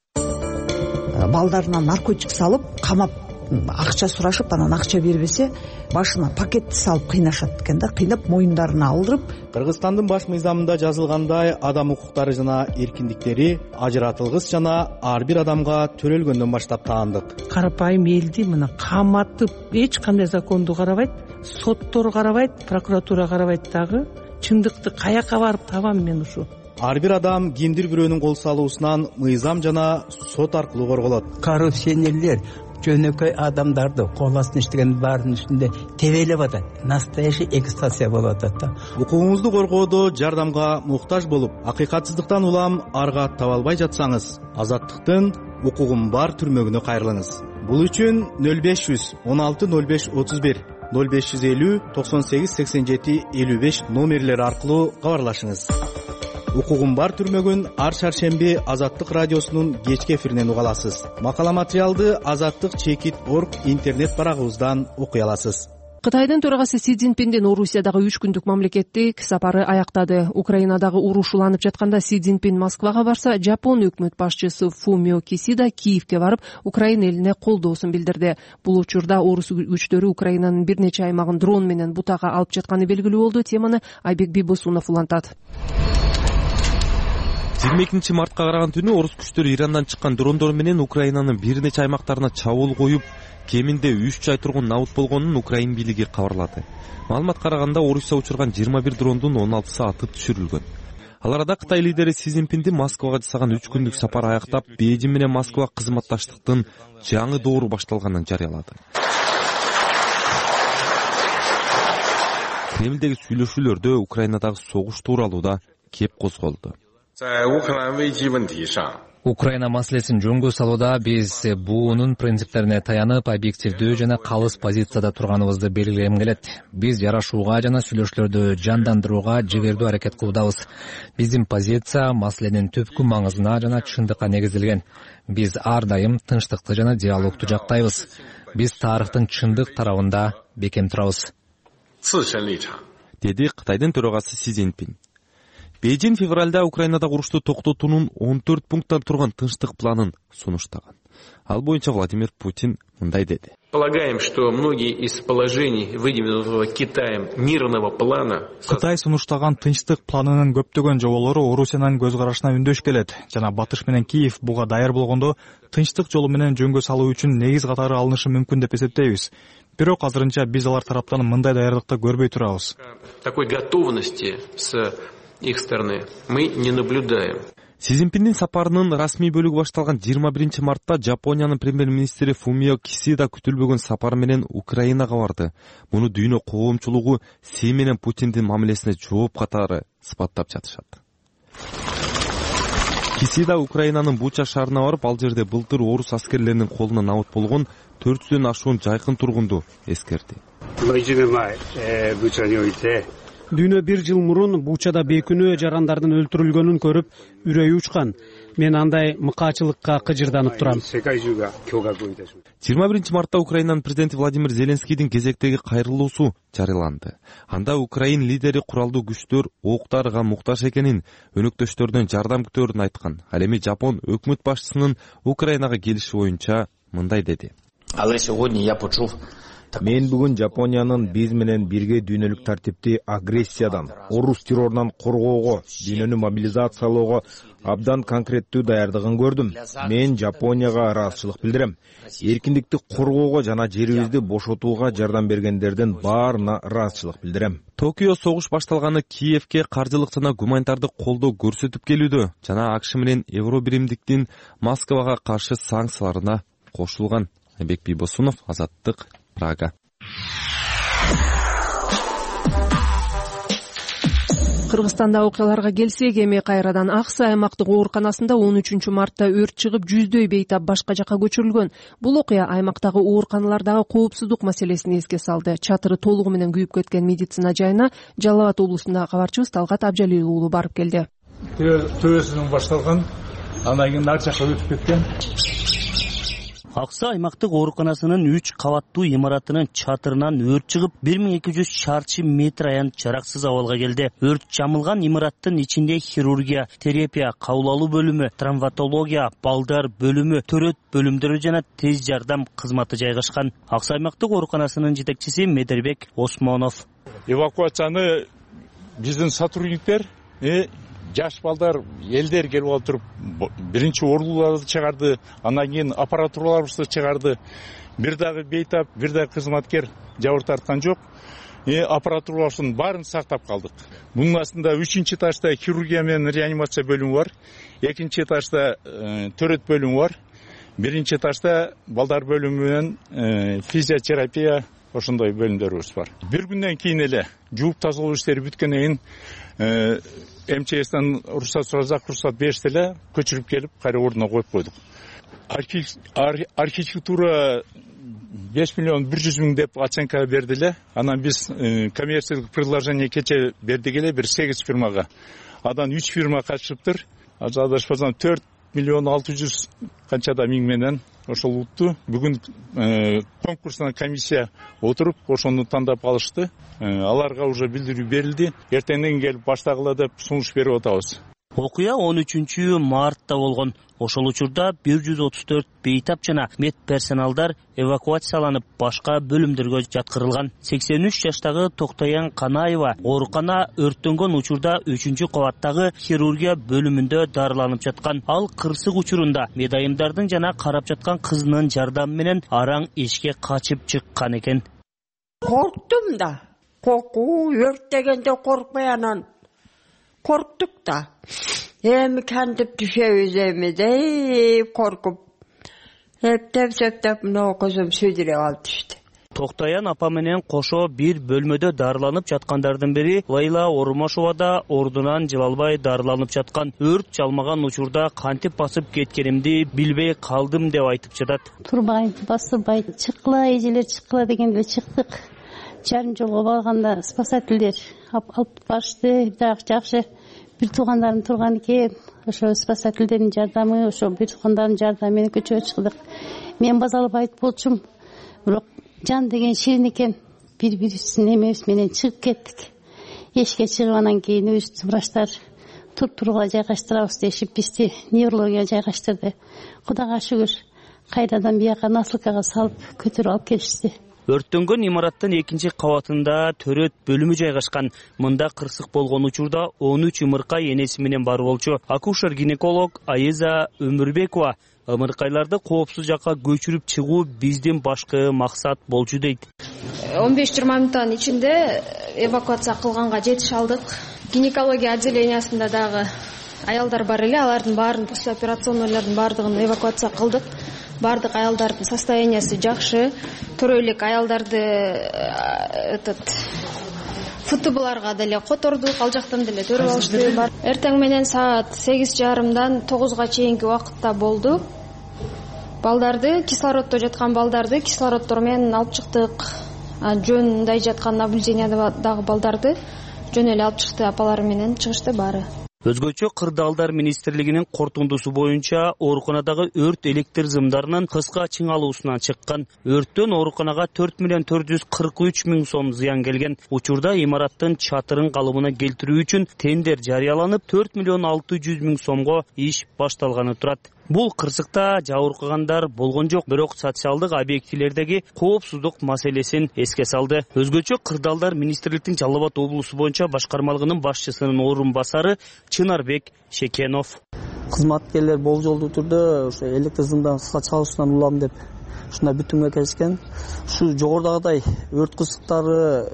Балдарына наркотик салып, камап акча сурашып, анан акча бербесе, башына пакетти салып кыйнашат экен да, кыйнап моюндарына алдырып. Кыргызстандын баш мыйзамында жазылгандай, адам укуктары жана эркиндиктери ажыратылгыс жана ар бир адамга төрөлгөндөн баштап таандык. Карапайым элди мына каматып, эч кандай законду карабайт, соттор карабайт, прокуратура карабайт дагы. Чындыкты каяка барып табам мен ушу? Ар бир адам кимдир бирөөнүн кол салуусунан мыйзам жана сот аркылуу корголот. Коррупционерлер жөнөкөй адамдарды кол астына иштеген баардын үстүндө тебелеп атат. Настоящий экстазия болуп атат да. Укугуңузду коргоодо жардамга муктаж болуп, акыйкатсыздыктан улам арга таба албай жатсаңыз, Азаттыктын укугум бар түрмөгүнө кайрылыңыз. Бул үчүн нөл беш жүз он алты нөл беш отуз бир нөл беш жүз элүү токсон сегиз сексен жети элүү беш номерлери аркылуу кабарлашыңыз. Укугум бар түрмөгүн ар шаршемби Азаттык радиосунун кечки эфиринен уга аласыз. Макала материалды азаттык чекит точка орг интернет барагыбыздан окуй аласыз. Кытайдын төрагасы Си Цзиньпиндин Орусиядагы үч күндүк мамлекеттик сапары аяктады. Украинадагы уруш уланып жатканда Си Цзиньпин Москвага барса, Жапон өкмөт башчысы Фумио Кисида Киевке барып, Украина элине колдоосун билдирди. Бул учурда орус күчтөрү Украинанын бир нече аймагын дрон менен бутага алып жатканы белгилүү болду. Теманы Айбек Бибосунов улантат. жыйырма экинчи мартка караган түнү орус күчтөрү Ирандан чыккан дрондор менен Украинанын бир нече аймактарына чабуул коюп, кеминде үч ай тургун набыт болгонун Украин бийлиги кабарлады. Маалыматка караганда Орусия учурган жыйырма бир дрондун он алтысы атып түшүрүлгөн. Ал арада Кытай лидери Си Цзиньпиндин Москвага жасаган үч күндүк сапары аяктап, Бейжиң менен Москва кызматташтыктын жаңы доору башталганын жарыялады. Кремлдеги сүйлөшүүлөрдө Украинадагы согуш тууралуу да кеп козголду. Украина маселесин жөнгө салууда биз буунун принциптерине таянып, объективдүү жана калыс позицияда турганыбызды белгилегим келет. Биз жарашууга жана сүйлөшүүлөрдү жандандырууга жигердүү аракет кылуудабыз. Биздин позиция маселенин түпкү маңызына жана чындыкка негизделген. Биз ар дайым тынчтыкты жана диалогду жактайбыз. Биз тарыхтын чындык тарабында бекем турабыз. Деди Кытайдын төрагасы Си Цзиньпин. Бейжиң февралда Украинадагы урушту токтотуунун он төрт пункттан турган тынчтык планын сунуштаган. Ал боюнча Владимир Путин мындай деди. Полагаем, что многие из положений выдвинутого Китаем мирного плана Кытай сунуштаган тынчтык планынын көптөгөн жоболору Орусиянын көз карашына үндөш келет. Жана Батыш менен Киев буга даяр болгондо тынчтык жолу менен жөнгө салуу үчүн негиз катары алынышы мүмкүн деп эсептейбиз. Бирок азырынча биз алар тараптан мындай даярдыкты көрбөй турабыз. Такой готовности с их стороны мы не наблюдаем. Си Цзиньпиндин сапарынын расмий бөлүгү башталган жыйырма биринчи мартта Жапониянын премьер-министри Фумио Кисида күтүлбөгөн сапар менен Украинага барды. Муну дүйнө коомчулугу Си менен Путиндин мамилесине жооп катары сыпаттап жатышат. Кисида Украинанын Буча шаарына барып, ал жерде былтыр орус аскерлеринин колуна набыт болгон төрт жүздөн ашуун жайкын тургунду эскерди. Дүйнө бир жыл мурун Бучада бейкүнөө жарандардын өлтүрүлгөнүн көрүп, үрөйү учкан. Мен андай мыкаачылыкка кыжырданып турам. жыйырма биринчи мартта Украинанын президенти Владимир Зеленскийдин кезектеги кайрылуусу жарыяланды. Анда Украин лидери куралдуу күчтөр октарга муктаж экенин, өнөктөштөрдөн жардам күтөөрүн айткан. Ал эми Жапон өкмөт башчысынын Украинага келиши боюнча мындай деди. Мен бүгүн Жапониянын биз менен бирге дүйнөлүк тартипти агрессиядан, орус террорунан коргоого, дүйнөнү мобилизациялоого абдан конкреттүү даярдыгын көрдүм. Мен Жапонияга ыраазычылык билдирем. Эркиндикти коргоого жана жерибизди бошотууга жардам бергендердин баарына ыраазычылык билдирем. Токио согуш башталганы Киевке каржылык жана гуманитардык колдоо көрсөтүп келүүдө жана АКШ менен Евро биримдиктин Москвага каршы санкцияларына кошулган. Айбек Бибосунов, Азаттык, Прага. Кыргызстанда окуяларга келсек, эми кайрадан Аксы аймактык ооруканасында он үчүнчү мартта өрт чыгып, жүздөй бейтап башка жакка көчүрүлгөн. Бул окуя аймактагы ооруканалардагы коопсуздук маселесин эске салды. Чатыры толугу менен күйүп кеткен медицина жайына Жалал Абад облусундагы кабарчыбыз Талгат Абжалил уулу барып келди. Төбөсүнөн башталган, андан кийин ар жакка өтүп кеткен. Аксы аймактык ооруканасынын үч кабаттуу имаратынын чатырынан өрт чыгып, бир миң эки жүз чарчы метр аянт жараксыз абалга келди. Өрт жамылган имараттын ичинде хирургия, терапия, кабыл алуу бөлүмү, травматология, балдар бөлүмү, төрөт бөлүмдөрү жана тез жардам кызматы жайгашкан. Аксы аймактык ооруканасынын жетекчиси Медербек Осмонов. Эвакуацияны биздин сотрудниктер жаш балдар, элдер келип алып туруп, биринчи ордуларды чыгарды, андан кийин аппаратураларыбызды чыгарды. Бир дагы бейтап, бир дагы кызматкер жабыр тарткан жок. Э, аппаратуралардын баарын сактап калдык. Мунун астында үчүнчү этажда хирургия менен реанимация бөлүмү бар, экинчи этажда төрөт бөлүмү бар. биринчи этажда балдар бөлүмү менен физиотерапия ошондой бөлүмдөрүбүз бар. Бир күндөн кийин эле жууп тазалоо иштери бүткөндөн кийин МЧСтен уруксат суразак, уруксат беришти эле көчүрүп келип кайра ордуна коюп койдук. Архитектура беш миллион бир жүз миң деп оценка берди эле. Анан биз коммерциялык предложение кече бердик эле бир сегиз фирмага. Адан үч фирма катышыптыр. Адашпасам төрт миллион алты жүз канчада миң менен ошол утту. Бүгүн конкурстан комиссия отуруп ошону тандап алышты. Аларга уже билдирүү берилди. Эртеңден келип баштагыла деп сунуш берип атабыз. Окуя он үчүнчү мартта болгон. Ошол учурда бир жүз отуз төрт бейтап жана мед персоналдар эвакуацияланып башка бөлүмдөргө жаткырылган. сексен үч жаштагы Токтоян Канаева оорукана өрттөнгөн учурда үчүнчү кабаттагы хирургия бөлүмүндө дарыланып жаткан. Ал кырсык учурунда медайымдардын жана карап жаткан кызынын жардамы менен араң эшикке качып чыккан экен. Корктум да. Коркуу, өрт дегенде коркпай анан корктук да. Эми кантип түшөбүз эми деп коркуп. Эптеп септеп мына көзүм сүйдүрө калды иште. Токтоян апа менен кошо бир бөлмөдө дарыланып жаткандардын бири Лайла Орумашова да ордунан жыла албай дарыланып жаткан. Өрт жалмаган учурда кантип басып кеткенимди билбей калдым деп айтып жатат. Турбай, басыбай, чыккыла, эжелер чыккыла дегенде чыктык. Жарым жолго барганда спасательдер алып барышты. Дагы жакшы бир туугандарым турган экен. Ошо спасательдердин жардамы, ошо бир туугандардын жардамы менен көчөгө чыктык. Мен базалбай болчум. Бирок жан деген ширин экен. Бири-бирибиздин эмебиз менен чыгып кеттик. Эшикке чыгып анан кийин өз врачтар туруп-туругула жайгаштырабыз дешип бизди неврология жайгаштырды. Кудайга шүгүр. Кайрадан бияка насылкага салып көтөрүп алып келишти. Өрттөнгөн имараттын экинчи кабатында төрөт бөлүмү жайгашкан. Мында кырсык болгон учурда он үч ымыркай энеси менен бар болчу. Акушер-гинеколог Айза Өмүрбекова ымыркайларды коопсуз жакка көчүрүп чыгуу биздин башкы максат болчу дейт. он беш жыйырма мүнөттүн ичинде эвакуация кылганга жетише алдык. Гинекология отделениясында дагы аялдар бар эле, алардын баарын послеоперационныйлардын баардыгын эвакуация кылдык. Бардык аялдардын состояниясы жакшы. Төрө элек аялдарды этот ФТБларга деле котордук, ал жактан деле төрөп алышты. Эртең менен саат сегиз жарымдан тогузга чейинки убакытта болду. Балдарды, кислороддо жаткан балдарды кислороддор менен алып чыктык. Жөндөй жаткан наблюдениядагы балдарды жөн эле алып чыкты, апалары менен чыгышты баары. Өзгөчө Кырдаалдар министрлигинин корутундусу боюнча ооруканадагы өрт электр зымдарынын кыска чыңалуусунан чыккан. Өрттөн ооруканага төрт миллион төрт жүз кырк үч миң сом зыян келген. Учурда имараттын чатырын калыбына келтирүү үчүн тендер жарыяланып, төрт миллион алты жүз миң сомго иш башталганы турат. Бул кырсыкта жабыркагандар болгон жок, бирок социалдык объектилердеги коопсуздук маселесин эске салды. Өзгөчө Кырдаалдар министрликтин Жалал Абад облусу боюнча башкармалыгынын башчысынын орун басары Чынарбек Шекенов. Кызматкерлер болжолдуу түрдө ошо электр зымдарын кыска чыгарышынан улам деп ушундай бүтүнгө келишкен. Ушу жогорудагыдай өрт кырсыктары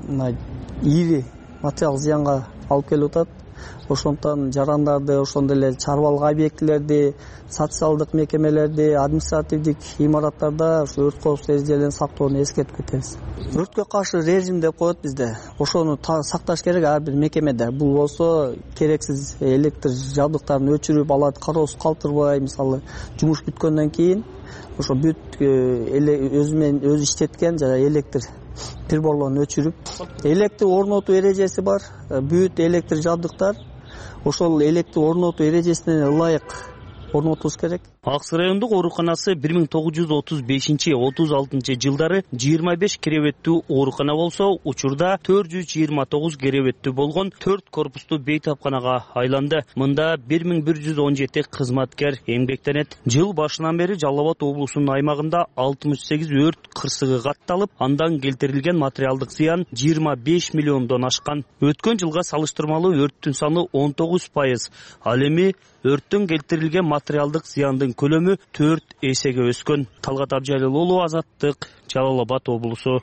ири материал зыянга алып келип атат. Ошондон жарандарды, ошондой эле чарбалык объектилерди, социалдык мекемелерди, административдик имараттарда ошо өрт коопсуздук эрежелерин сактоону эскертип кетебиз. Өрткө каршы режим деп коет бизде. Ошону сакташ керек ар бир мекемеде. Бул болсо керексиз электр жабдыктарын өчүрүп, аларды кароосуз калтырбай, мисалы, жумуш бүткөндөн кийин ошо бүт өзү менен өзү иштеткен жана электр приборлорун өчүрүп, электр орнотуу эрежеси бар. Бүт электр жабдыктар ошол электр орнотуу эрежесине ылайык орнотулуш керек. Аксы райондук ооруканасы бир миң тогуз жүз отуз бешинчи отуз алтынчы жылдары жыйырма беш керебеттүү оорукана болсо, учурда төрт жүз жыйырма тогуз керебеттүү болгон төрт корпустуу бейтапканага айланды. Мында бир миң бир жүз он жети кызматкер эмгектенет. Жыл башынан бери Жалал Абад облусунун аймагында алтымыш сегиз өрт кырсыгы катталып, андан келтирилген материалдык зыян жыйырма беш миллиондон ашкан. Өткөн жылга салыштырмалуу өрттүн саны он тогуз пайыз. Ал эми өрттөн келтирилген материалдык зыяндын көлөмү төрт эсеге өскөн. Талгат Абжалил уулу, Азаттык, Жалал Абад облусу.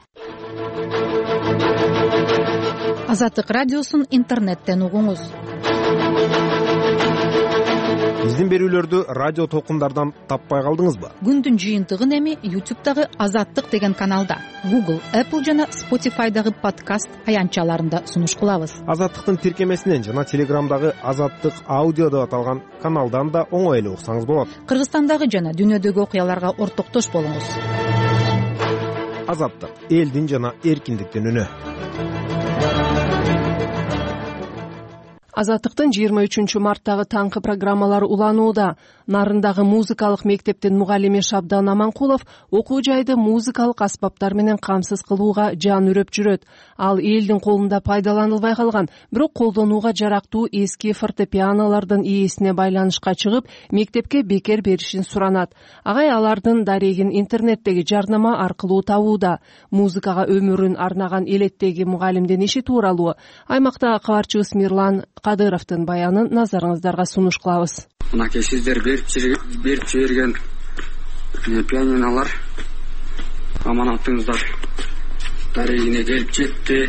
Азаттык радиосун интернеттен угуңуз. биздин берүүлөрдү радио толкундардан таппай калдыңызбы? Күндүн жыйынтыгын эми ютубтагы Азаттык деген каналда, Google, Apple жана Spotify'дагы подкаст аянтчаларында сунуш кылабыз. Азаттыктын тиркемесинен жана Телеграмдагы Азаттык аудио деп аталган каналдан да оңой эле уксаңыз болот. Кыргызстандагы жана дүйнөдөгү окуяларга ортоктош болуңуз. Азаттык — элдин жана эркиндиктин үнү. Азаттыктын жыйырма үчүнчү марттагы таңкы программалары уланууда. Нарындагы музыкалык мектептин мугалими Шабдан Аманкулов окуу жайды музыкалык аспаптар менен камсыз кылууга жан үрөп жүрөт. Ал элдин колунда пайдаланылбай калган, бирок колдонууга жарактуу эски фортепианолордун ээсине байланышка чыгып, мектепке бекер беришин суранат. Агай алардын дарегин интернеттеги жарнама аркылуу табууда. Музыкага өмүрүн арнаган элеттеги мугалимдин иши тууралуу аймакта кабарчыбыз Мирлан Кадыровдун баянын назарыңыздарга сунуш кылабыз. Мынакей сиздер берип жиберген пианиналар аманатыңыздар дарегине келип жетти.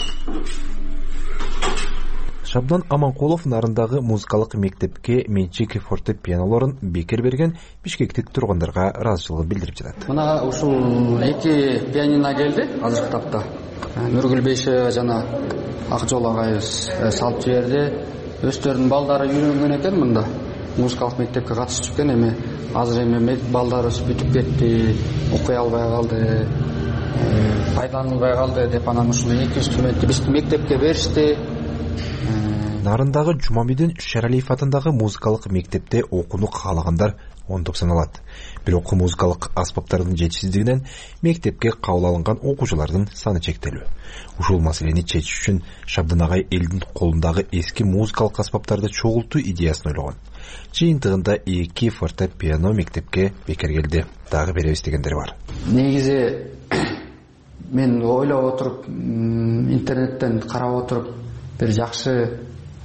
Шабдан Аманкулов нарындагы музыкалык мектепке менчик фортепианолорун бекер берген бишкектик тургундарга ыраазычылыгын билдирип жатат. Мына ушул эки пианино келди азыркы тапта. Нургүл Бейшева жана Акжол агайыбыз салып жиберди. Өздөрүнүн балдары үйрөнгөн экен мында. Музыкалык мектепке катышып экен, эми азыр эми балдарыбыз бүтүп кетти, окуй албай калды, пайдаланылбай калды деп анан ушул эки инструментти биздин мектепке беришти. Нарындагы Жумамидин Шералиев атындагы музыкалык мектепте окууну каалагандар ондоп саналат. Бирок музыкалык аспаптардын жетишсиздигинен мектепке кабыл алынган окуучулардын саны чектелүү. Ушул маселени чечиш үчүн Шабдан агай элдин колундагы эски музыкалык аспаптарды чогултуу идеясын ойлогон. Жыйынтыгында эки фортепиано мектепке бекер келди. Дагы беребиз дегендер бар. Негизи мен ойлоп отуруп, интернеттен карап отуруп, бир жакшы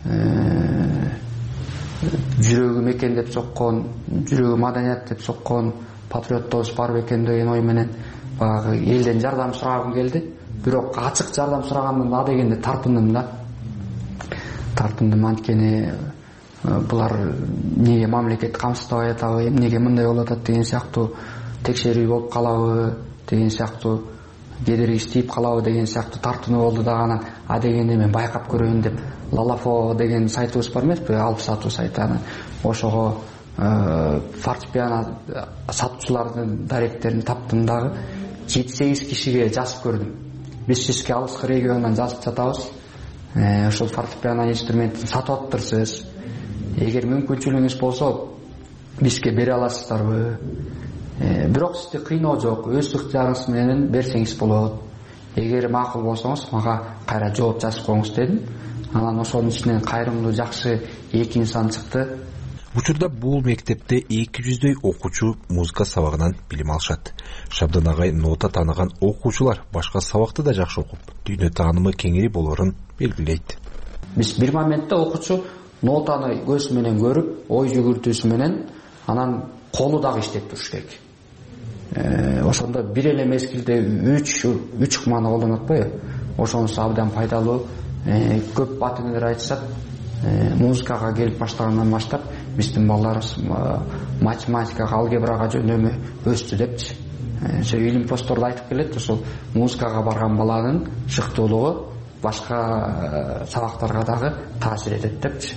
жүрөгү мекен деп соккон, жүрөгү маданият деп соккон патриоттобуз бар бекен деген ой менен баягы элден жардам сурагым келди. Бирок ачык жардам сурагандан да дегенде тартындым да. Тартындым, анткени булар неге мамлекет камсыздабай атабы, эмнеге мындай болуп атат деген сыяктуу текшерүү болуп калабы деген сыяктуу, кедерги тийип калабы деген сыяктуу тартынуу болду да. Анан а дегенде мен байкап көрөйүн деп Лалафо деген сайтыбыз бар эмеспи, алып сатуу сайты. Анан ошого фортепиано сатуучулардын даректерин таптым дагы жети сегиз кишиге жазып көрдүм. Биз сизге алыскы региондон жазып сатабыз. Ошол фортепиано инструментин сатып атыптырсыз. Эгер мүмкүнчүлүгүңүз болсо бизге бере аласыздарбы? Бирок сизде кыйноо жок, өз ыктыярыңыз менен берсеңиз болот. Эгер макул болсоңуз мага кайра жооп жазып коюңуз дедим. Анан ошонун ичинен кайрымдуу жакшы эки инсан чыкты. Учурда бул мектепте эки жүздөй окуучу музыка сабагынан билим алышат. Шабдан агай нота тааныган окуучулар башка сабакты да жакшы окуп, дүйнө таанымы кеңири болорун белгилейт. Биз бир моментте окуучу нотаны көз менен көрүп, ой жүгүртүүсү менен анан колу дагы иштеп туруш керек. Ошондо бир эле мезгилде үч үч ыкманы колдонот атпайбы? Ошонусу абдан пайдалуу. Көп ата-энелер айтышат, музыкага келип баштагандан баштап биздин балдарыбыз математикага, алгебрага жөнөмү өстү депчи. Ошо илим-постордо айтып келет, ошол музыкага барган баланын шыктуулугу башка сабактарга дагы таасир этет депчи.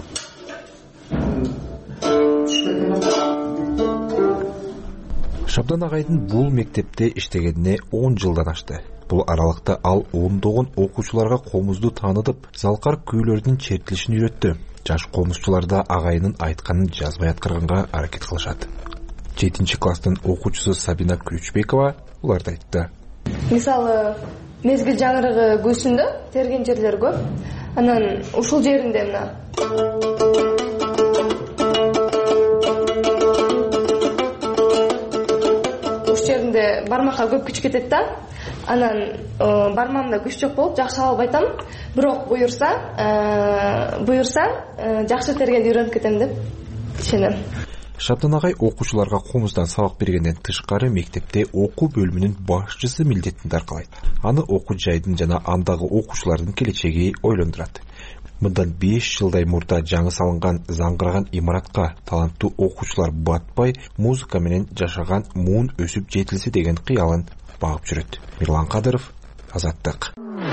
Шабдан агайдын бул мектепте иштегенине он жылдан ашты. Бул аралыкта ал ондогон окуучуларга комузду таанытып, залкар күүлөрдүн чертилишин үйрөттү. Жаш комузчулар да агайынын айтканын жазбай аткарганга аракет кылышат. жетинчи класстын окуучусу Сабина Күчбекова уларды айтты. Мисалы, мезгил жаңырыгы көсүндө терген жерлер көп. Анан ушул жеринде мына ушул жеринде бармакка көп күч кетет да. Анан бармамда күч жок болуп жакшы алып айтам. Бирок буюрса, буюрса жакшы тергенди үйрөнүп кетем деп ишенем. Шабдан агай окуучуларга комуздан сабак бергенден тышкары мектепте окуу бөлүмүнүн башчысы милдетин даркалайт. Аны окуу жайдын жана андагы окуучулардын келечеги ойлондурат. мындан беш жылдай мурда жаңы салынган заңгыраган имаратка таланттуу окуучулар батпай музыка менен жашаган муун өсүп жетилсе деген кыялын багып жүрөт. Мирлан Кадыров, Азаттык.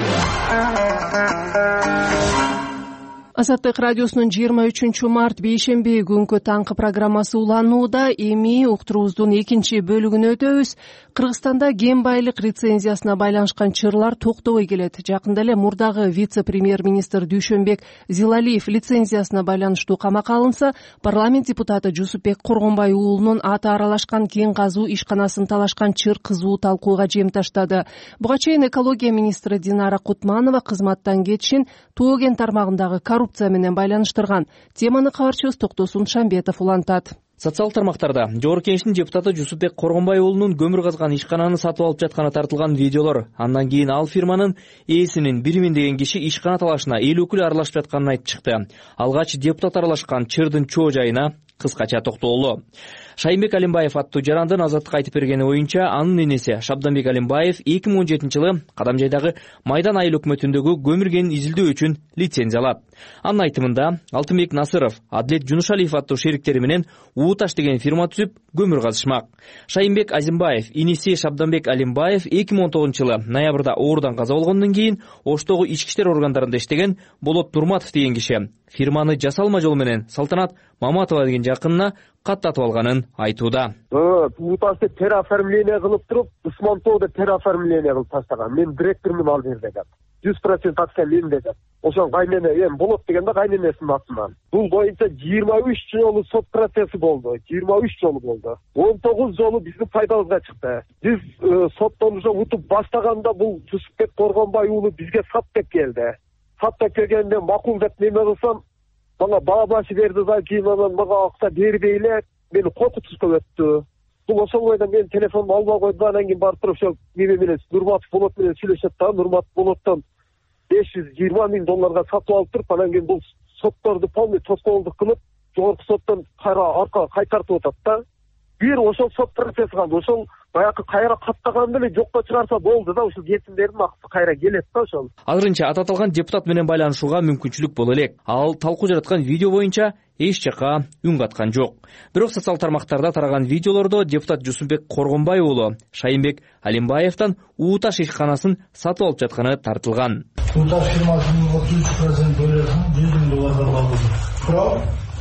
Азаттык радиосунун жыйырма үчүнчү март бейшемби күнкү таңкы программасы уланууда. Эми уктуруубуздун экинчи бөлүгүнө өтөбүз. Кыргызстанда кен байлык лицензиясына байланышкан чырлар токтобой келет. Жакында эле мурдагы вице-премьер-министр Дүйшөнбек Зилалиев лицензиясына байланыштуу камакка алынса, парламент депутаты Жусупбек Коргонбай уулунун аты аралашкан кен казуу ишканасын талашкан чыр кызуу талкууга жем таштады. Буга чейин экология министри Динара Кутманова кызматтан кетишин тоо кен тармагындагы коррупция менен байланыштырган. Теманы кабарчыбыз Токтосун Шамбетов улантат. Социал тармактарда Жогорку Кеңештин депутаты Жусупбек Коргонбай уулунун көмүр казган ишкананы сатып алып жатканы тартылган видеолор, андан кийин ал фирманын ээсинин Бирмин деген киши ишкана талашына эл өкүлү аралашып жатканын айтып чыкты. Алгач депутат аралашкан чырдын чоо жайына кыскача токтолду. Шайынбек Алимбаев аттуу жарандын Азаттыкка айтып бергени боюнча, анын энеси Шабданбек Алимбаев эки миң он жетинчи жылы Кадамжайдагы Майдан айыл өкмөтүндөгү көмүр кенин изилдөө үчүн лицензия алат. Анын айтымында Алтынбек Насыров, Адилет Жунушалиев аттуу шериктери менен Ууташ деген фирма түзүп көмүр казышмак. Шайынбек Азимбаев, иниси Шабданбек Алимбаев эки миң он тогузунчу жылы ноябрда оорудан каза болгондон кийин Оштогу ички иштер органдарында иштеген Болот Нурматов деген киши фирманы жасалма жол менен Салтанат Маматова деген жакынына каттатып алганын айтууда. Ууташты переоформление кылып туруп, Усмантоодо переоформление кылып таштаган. Мен директормун ал жерде деп. жүз процент акция менде деп. Ошон кайнене, эми болот дегенде кайненесинин атынан. Бул боюнча жыйырма үч жолу сот процесси болду. жыйырма үч жолу болду. он тогуз жолу биздин пайдабызга чыкты. Биз соттонушо утуп баштаганда бул Жусупбек Коргонбай уулу бизге сат деп келди. Сат деп келгенде макул деп неме кылсам, мага баа башы берди да, кийин анан мага акча бербей эле мени коркутушка өттү. Бул ошол бойдон мен телефонду албай койду, анан кийин барып туруп ошо неме менен Нурматов Болот менен сүйлөшөт да, Нурматов Болоттон беш жүз жыйырма миң долларга сатып алып туруп, анан кийин бул сотторду полный тоскоолдук кылып, жогорку соттон кайра арка кайтартып атат да. Бир ошол сот процесси калды. Ошол баягы кайра каттаганды эле жокко чыгарса болду да, ушул кетимдердин акысы кайра келет да ошол. Азырынча аты аталган депутат менен байланышууга мүмкүнчүлүк боло элек. Ал талкуу жараткан видео боюнча эч жака үн каткан жок. Бирок социал тармактарда тараган видеолордо депутат Жусупбек Коргонбай уулу Шайынбек Алимбаевден Ууташ ишканасын сатып алып жатканы тартылган. Ууташ фирмасынын отуз үч процент бөлөсүн жүз миң долларга багды. Туурабы?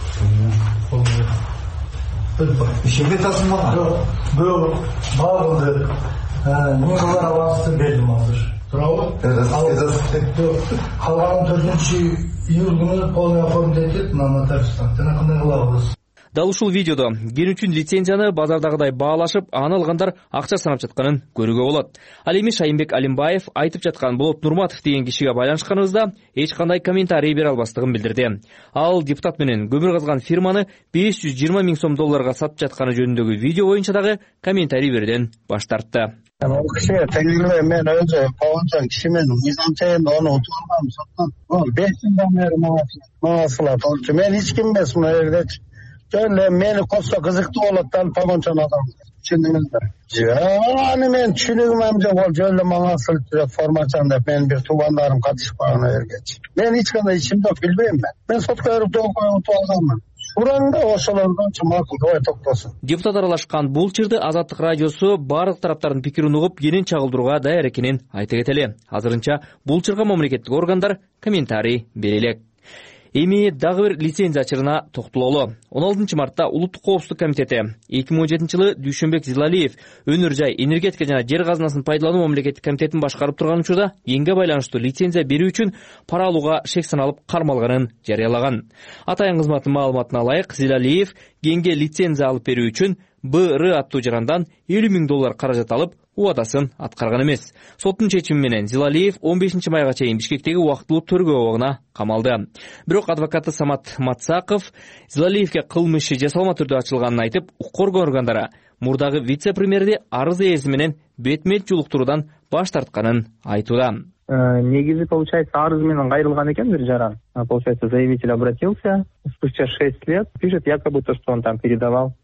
Ишеге тасымаган? Бөлөп багылды. миң доллар авансты бердим азыр. Туурабы? Калган төртүнчү июль күнү полный оформить этет на нотариустан. Жана кандай кылабыз? Дал ушул видеодо кен үчүн лицензияны базардагыдай баалашып, аны алгандар акча санап жатканын көрүүгө болот. Ал эми Шайынбек Алимбаев айтып жаткан Болот Нурматов деген кишиге байланышканыбызда эч кандай комментарий бере албастыгын билдирди. Ал депутат менен көмүр казган фирманы беш жүз жыйырма миң сом долларга сатып жатканы жөнүндөгү видео боюнча дагы комментарий берүүдөн баш тартты. Ал кишиге тегилбей мен өзү Павлжан кишимен мыйзам чейин ону утуп алгам, соттон беш жылдан бери мага сылат. Мен эч ким эмес мына жердечи. Жөн мени косо кызыктуу болот да, Павлжан адам. Түшүндүңүзбү? Жана мен түшүнүгүм жок, ол жөн эле мага сылып формачан деп мен бир туугандарым катышпаган эргечи. Мен эч кандай ишим жок, билбейм мен. Мен сотко берип утуп алганмын. Уранда ошолордон макул ой токтосун. Депутат аралашкан бул чырды Азаттык радиосу бардык тараптардын пикирин угуп, кенен чагылдырууга даяр экенин айта кетели. Азырынча бул чырга мамлекеттик органдар комментарий бере элек. Эми дагы бир лицензия чырына токтололу. он алтынчы мартта Улуттук коопсуздук комитети эки миң он жетинчи жылы Дүйшөнбек Зилалиев өнөр жай, энергетика жана жер казынасын пайдалануу мамлекеттик комитетин башкарып турган учурда кенге байланыштуу лицензия берүү үчүн пара алууга шек саналып кармалганын жарыялаган. Атайын кызматтын маалыматына ылайык, Зилалиев кенге лицензия алып берүү үчүн Б Р аттуу жарандан элүү миң доллар каражат алып, убадасын аткарган эмес. Соттун чечими менен Зилалиев он бешинчи майга чейин Бишкектеги убактылуу төргөө абагына камалды. Бирок адвокаты Самат Матсаков Зилалиевке кылмышы жасалма түрдө ачылганын айтып, укук коргоо органдары мурдагы вице-премьерди арыз ээси менен бетмет жолуктуруудан баш тартканын айтууда. Негизи, получается, арыз менен кайрылган экен бир жаран. Получается, заявитель обратился спустя шесть лет, пишет якобы то, что он там передавал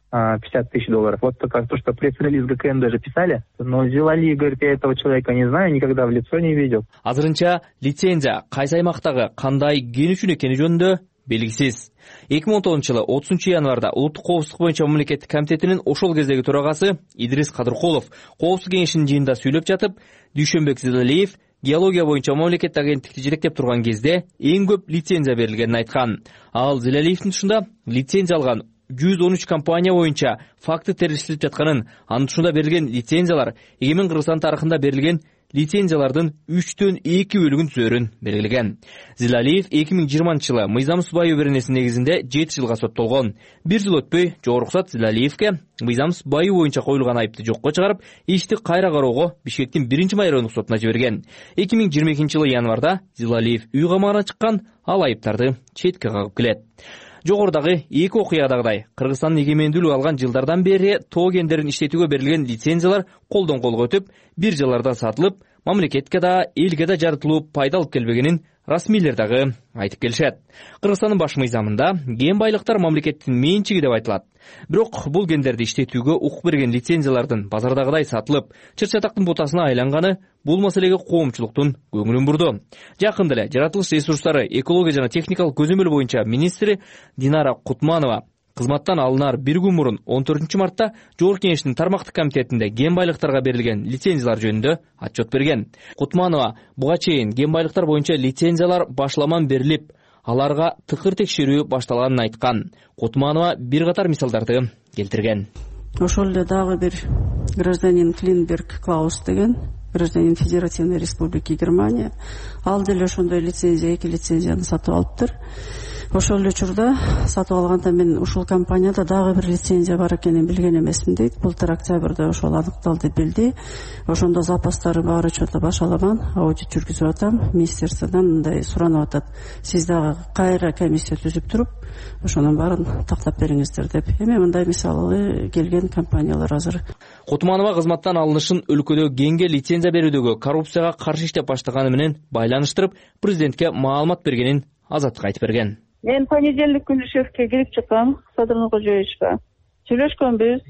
пятьдесят тысяч долларов. Вот только то, что пресс-релиз ГКН даже писали, но Зилали, говорит, я этого человека не знаю, никогда в лицо не видел. Азырынча лицензия кайсы аймактагы кандай кен үчүн экени жөнүндө белгисиз. эки миң он тогузунчу жылы отузунчу январда улуттук коопсуздук боюнча мамлекеттик комитетинин ошол кездеги төрагасы Идрис Кадыркулов коопсуздук кеңешинин жыйынында сүйлөп жатып, Дүйшөнбек Зилалиев геология боюнча мамлекеттик агенттикти жетектеп турган кезде эң көп лицензия берилгенин айткан. Ал Зилалиевдин тушунда лицензия алган жүз он үч компания боюнча факты териштирип жатканын, анын тушунда берилген лицензиялар Эгемен Кыргызстан тарыхында берилген лицензиялардын үчтөн эки бөлүгүн түзөрүн белгилеген. Зилалиев эки миң жыйырманчы жылы Мыйзам Субаев беренесинин негизинде жети жылга соттолгон. Бир жыл өтпөй Жогорку сот Зилалиевке Мыйзам Субаев боюнча коюлган айыпты жокко чыгарып, ишти кайра кароого Бишкектин биринчи майроондук сотуна жиберген. эки миң жыйырма экинчи жылы январда Зилалиев үй камагына чыккан, ал айыптарды четке кагып келет. Жогорудагы эки окуядагыдай Кыргызстандын эгемендүүлүк алган жылдардан бери тоо кендерин иштетүүгө берилген лицензиялар колдон колго өтүп, бир жылдарда сатылып, мамлекетке да, элге да жарытылып пайда алып келбегенин расмийлер дагы айтып келишет. Кыргызстандын баш мыйзамында кен байлыктар мамлекеттин менчиги деп айтылат. Бирок бул кендерди иштетүүгө укук берген лицензиялардын базардагыдай сатылып, чыр-чатактын бутасына айланганы бул маселеге коомчулуктун көңүлүн бурду. Жакында эле жаратылыш ресурстары, экология жана техникалык көзөмөл боюнча министри Динара Кутманова кызматтан алынар бир күн мурун он төртүнчү мартта Жогорку Кеңештин тармактык комитетинде кен байлыктарга берилген лицензиялар жөнүндө отчет берген. Кутманова буга чейин кен байлыктар боюнча лицензиялар башламан берилип, аларга тыкыр текшерүү башталганын айткан. Кутманова бир катар мисалдарды келтирген. Ошол эле дагы бир гражданин Клинберг Клаус деген гражданин Федеративной Республики Германия, ал деле ошондой лицензия, эки лицензияны сатып алыптыр. Ошол эле учурда сатып алганда мен ушул компанияда дагы бир лицензия бар экенин билген эмесмин дейт. Былтыр октябрда ошол аныкталды, билди. Ошондо запастары баары чөтө башаламан, аудит жүргүзүп атам. Министерстводон мындай суранып атат. Сиз дагы кайра комиссия түзүп туруп, ошонун баарын тактап бериңиздер деп. Эми мындай мисалы келген компаниялар азыр. Кутманова кызматтан алынышын өлкөдө кенге лицензия берүүдөгү коррупцияга каршы иштеп баштаганы менен байланыштырып, президентке маалымат бергенин Азаттыкка айтып берген. Мен понедельник күнү шефке келип чыккам, Садыр Кожоевичке. Сүйлөшкөнбүз.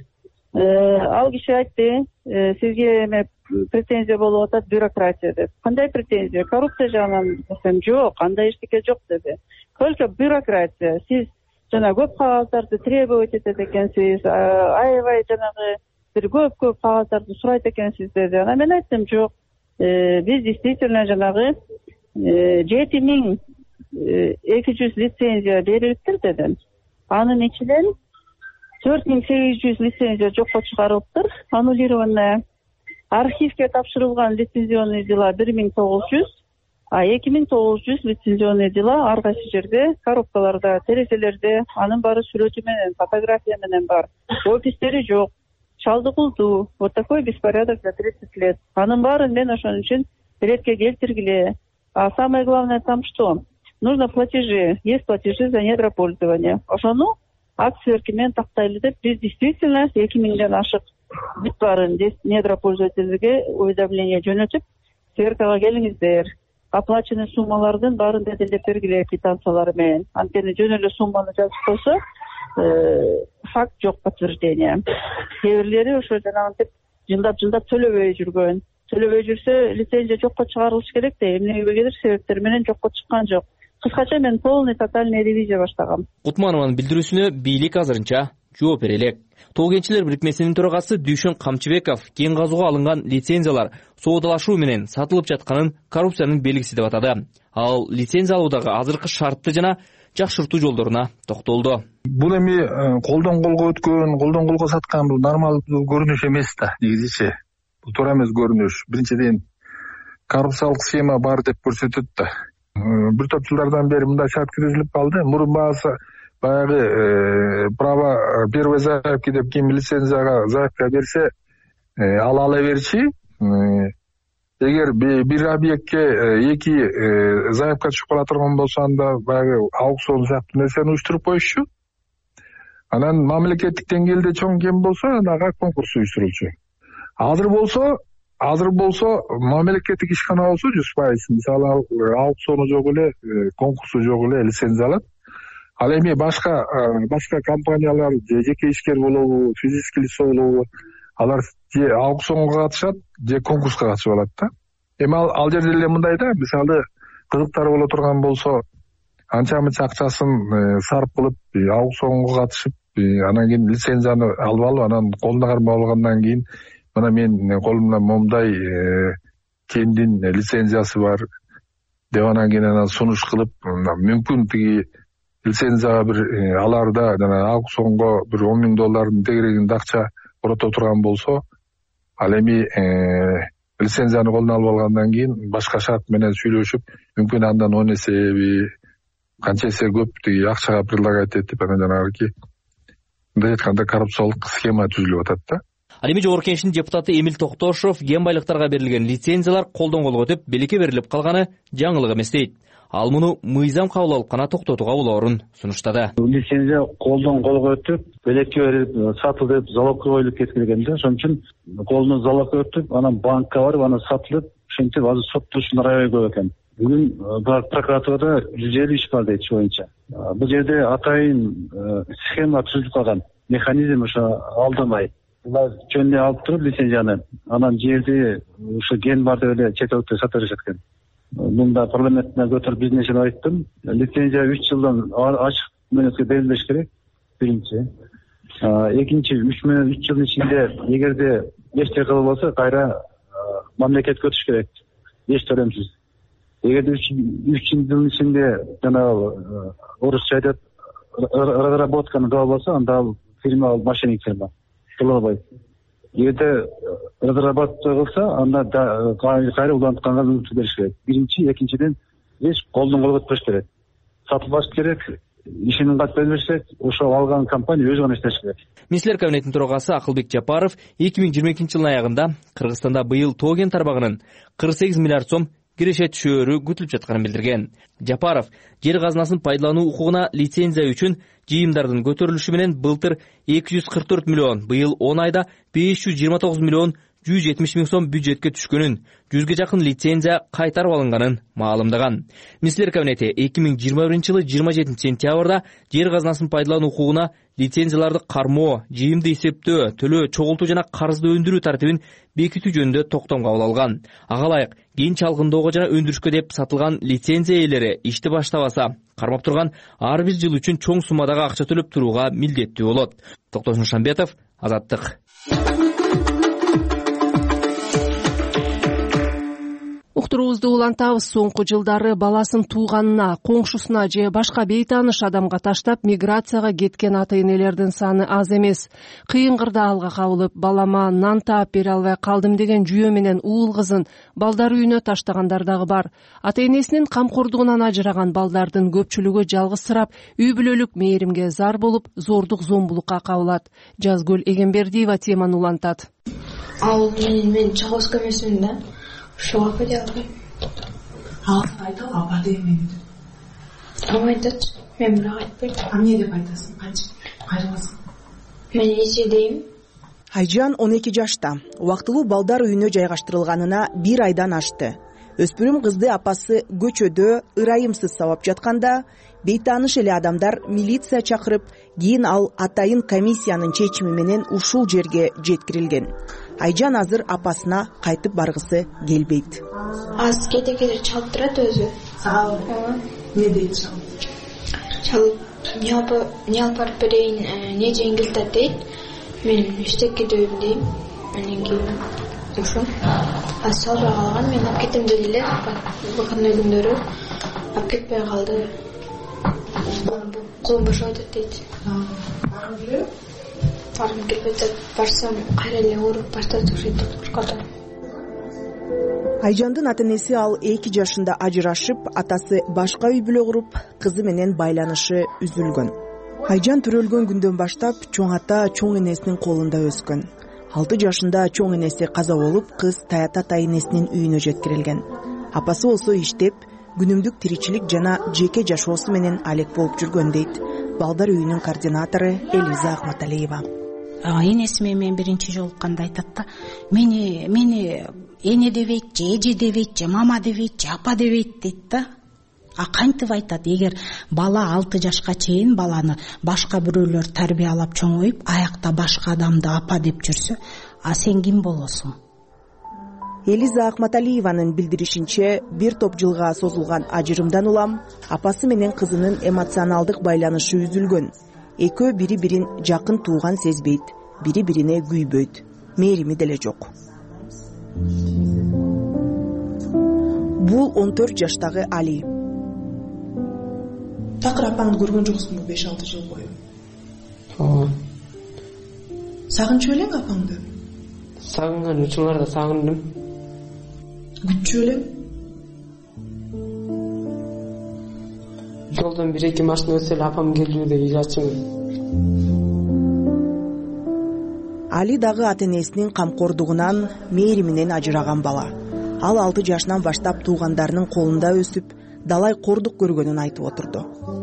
Ал киши айтты, сизге эме претензия болуп атат, бюрократия деп. Кандай претензия? Коррупция жагынан десем, жок, андай эчтеке жок деди. Только бюрократия. Сиз жана көп кагаздарды требовать этет экенсиз, аябай жанагы бир көп-көп кагаздарды сурайт экенсиз деди. Ана мен айттым, жок. Биз действительно жанагы жети миң эки жүз лицензия берилиптир дедим. Анын ичинен төрт миң сегиз жүз лицензия жокко чыгарылыптыр, аннулированная. Архивке тапшырылган лицензионный дела бир миң тогуз жүз, а эки миң тогуз жүз лицензионный дела ар кайсы жерде, коробкаларда, терезелерде, анын баары сүрөтү менен, фотография менен бар. Офистери жок. Чалдыгулду. Вот такой беспорядок за тридцать лет. Анын баарын мен ошон үчүн ретке келтиргиле. А самое главное там что? Нужно платежи. Есть платежи за недропользование. Ошону акциялерге мен тактайлы деп, биз действительно эки миңден ашык бүт баарын недропользовательге уведомление жөнөтүп, сверкага келиңиздер. Оплаченный суммалардын баарын детелдеп бергиле квитанциялары менен. Анткени жөн эле сумманы жазып койсо, факт жок, подтверждение. Кээ бирлери ошо жанагынтип жындап-жындап төлөбөй жүргөн. Төлөбөй жүрсө лицензия жокко чыгарылыш керек да, эмнегедир себептер менен жокко чыккан жок. Кыскача мен полный тотальный ревизия баштагам. Кутманованын билдирүүсүнө бийлик азырынча жооп бере элек. Тоо кенчилер бирикмесинин төрагасы Дүйшөн Камчыбеков кен казууга алынган лицензиялар соодалашуу менен сатылып жатканын коррупциянын белгиси деп атады. Ал лицензия алуудагы азыркы шартты жана жакшыртуу жолдоруна токтолду. Бул эми колдон колго өткөн, колдон колго саткан бул нормалдуу көрүнүш эмес да, негизичи. Бул туура эмес көрүнүш. Биринчиден коррупциялык схема бар деп көрсөтөт да. Бир топ жылдардан бери мындай шарт киргизилип калды. Мурун баасы баягы право первой заявки деп ким лицензияга заявка берсе, ала ала берчи. Эгер бир объектке эки заявка түшүп кала турган болсо, анда баягы аукцион сыяктуу нерсени уюштуруп коюшчу. Анан мамлекеттик деңгээлде чоң кен болсо, ага конкурс уюштурулчу. Азыр болсо, азыр болсо мамлекеттик ишкана болсо жүз пайыз, мисалы аукциону жок эле, конкурсу жок эле лицензия алат. ал эми башка башка компаниялар же жеке ишкер болобу, физический лицо болобу, алар же аукционго катышат, же конкурска катышып алат да. Эми ал ал жерде эле мындай да, мисалы кызыктар боло турган болсо, анча мынча акчасын сарп кылып аукционго катышып, анан кийин лицензияны алып алып, анан колуна кармап алгандан кийин, мына мен колумда момундай кендин лицензиясы бар деп анан кийин анан сунуш кылып, мүмкүн тиги лицензияга бир аларда жана аукционго бир он миң доллардын тегерегинде акча орото турган болсо, ал эми лицензияны колуна алып алгандан кийин башка шарт менен сүйлөшүп, мүмкүн андан он эсеби, канча эсе көп тиги акчага предлагать этип, анан жанагы мындай айтканда коррупциялык схема түзүлүп атат да. Ал эми Жогорку Кеңештин депутаты Эмил Токтошов ген байлыктарга берилген лицензиялар колдон колго өтүп, белекке берилип калганы жаңылык эмес дейт. Ал муну мыйзам кабыл алып гана токтотууга болоорун сунуштады. Лицензия колдон колго өтүп, белекке берип сатылып, залогко коюлуп кетирилген да. Ошон үчүн колдон залогко өтүп, анан банкка барып, анан сатылып, ошентип азыр соттошундар аябай көп экен. Бүгүн прокуратурада жүз элүү иш бар дейт боюнча. Бул жерде атайын схема түзүлүп калган, механизм ошо алдамай. Булар жөнүнө алып туруп лицензияны, анан жерди ошо ген бар деп эле чет элге сата беришет экен. Мында парламентте көтөрүп бир нече айттым. Лицензия үч жылдан ачык мөөнөткө берилиш керек. Биринчи. Экинчи, үч менен үч жылдын ичинде эгерде эч кылып болсо, кайра мамлекетке өтүш керек. Эч төлөмсүз. Эгерде үч жылдын ичинде жанагы орусча айтат, разработканы кылып болсо, анда ал фирма, ал мошенник фирма. Кылабайт. Эгерде разработка кылса, анда кайра улантканга мүмкүнчүлүк бериш керек. Биринчи, экинчиден эч колдон колго өтпөш керек. Сатылбаш керек, ишин катып бериш керек, ошо алган компания өзү гана иштеш керек. Министрлер кабинетинин төрагасы Акылбек Жапаров эки миң жыйырма экинчи жылдын аягында Кыргызстанда быйыл тоо кен тармагынын кырк сегиз миллиард сом киреше түшөөрү күтүлүп жатканын билдирген. Жапаров жер казынасын пайдалануу укугуна лицензия үчүн жыйымдардын көтөрүлүшү менен былтыр эки жүз кырк төрт миллион, быйыл он айда беш жүз жыйырма тогуз миллион жүз жетимиш миң сом бюджетке түшкөнүн, жүзгө жакын лицензия кайтарып алынганын маалымдаган. Министрлер кабинети эки миң жыйырма биринчи жылы жыйырма жетинчи сентябрда жер казынасын пайдалануу укугуна лицензияларды кармоо, жыйымды эсептөө, төлөө, чогултуу жана карызды өндүрүү тартибин бекитүү жөнүндө токтом кабыл алган. Ага ылайык кен чалгындоого жана өндүрүшкө деп сатылган лицензия ээлери ишти баштабаса, кармап турган ар бир жыл үчүн чоң суммадагы акча төлөп турууга милдеттүү болот. Токтосун Шамбетов, Азаттык. Уктуруубузду улантабыз. Соңку жылдары баласын тууганына, коңшусуна же башка бейтааныш адамга таштап миграцияга кеткен ата-энелердин саны аз эмес. Кыйын кырда алга кабылып, балама нан таап бере албай калдым деген жүйө менен уул кызын балдар үйүнө таштагандар дагы бар. Ата-энесинин камкордугунан ажыраган балдардын көпчүлүгү жалгызсырап, үй бүлөлүк мээримге зар болуп, зордук зомбулукка кабылат. Жазгүл Эгембердиева теманы улантат. Ал менен мен чалгыска эмесмин да. Ошого апа деп албайм. Ал айталы апа дейм. Ама айтат, мен бирок айтпайм. А эмне деп айтасың? Кантип кайрыласың? Мен эже дейм. Айжан он эки жашта. Убактылуу балдар үйүнө жайгаштырылганына бир айдан ашты. Өспүрүм кызды апасы көчөдө ырайымсыз сабап жатканда, бейтааныш эле адамдар милиция чакырып, кийин ал атайын комиссиянын чечими менен ушул жерге жеткирилген. Айжан азыр апасына кайтып баргысы келбейт. Аз кете-кете чалып турат өзү. Сага эмне дейт чалып? Чалып, эмне алып барып берейин, эмне жейин келатат дейт. Мен иштеп кетебим дейм. Анан кийин ошо аз салбай калган, мен алып кетем деди эле. Выходной күндөрү алып кетпей калды. Колум бошоп атат дейт. Баргым келбей атат. Барсам кайра эле ооруп баштап окшойт деп коркотом. Айжандын ата-энеси ал эки жашында ажырашып, атасы башка үй бүлө куруп, кызы менен байланышы үзүлгөн. Айжан төрөлгөн күндөн баштап чоң ата, чоң энесинин колунда өскөн. алты жашында чоң энеси каза болуп, кыз таята ата-энесинин үйүнө жеткирилген. Апасы болсо иштеп, күнүмдүк тиричилик жана жеке жашоосу менен алек болуп жүргөн дейт балдар үйүнүн координатору Элиза Акматалиева. Энеси менен биринчи жолукканда айтат да, мени мени эне дебейт, же эже дебейт, же мама дебейт, же апа дебейт дейт да. А кантип айтат, эгер бала алты жашка чейин баланы башка бирөөлөр тарбиялап чоңоюп, аякта башка адамды апа деп жүрсө, а сен ким болосуң? Элиза Акматалиеванын билдиришинче, бир топ жылга созулган ажырымдан улам апасы менен кызынын эмоционалдык байланышы үзүлгөн. Экөө бири-бирин жакын тууган сезбейт, бири-бирине күйбөйт, мээрими деле жок. Бул он төрт жаштагы Али. Такыр апаңды көргөн жоксуңбу беш алты жыл бою? Ооба. Сагынчу элең апаңды? Сагынган учурларда сагындым. Күтчү элең? Жолдон бир эки машина өтсө эле апам келүү деп ыйлачумун. Али дагы ата-энесинин камкордугунан, мээриминен ажыраган бала. Ал алты жашынан баштап туугандарынын колунда өсүп, далай кордук көргөнүн айтып отурду.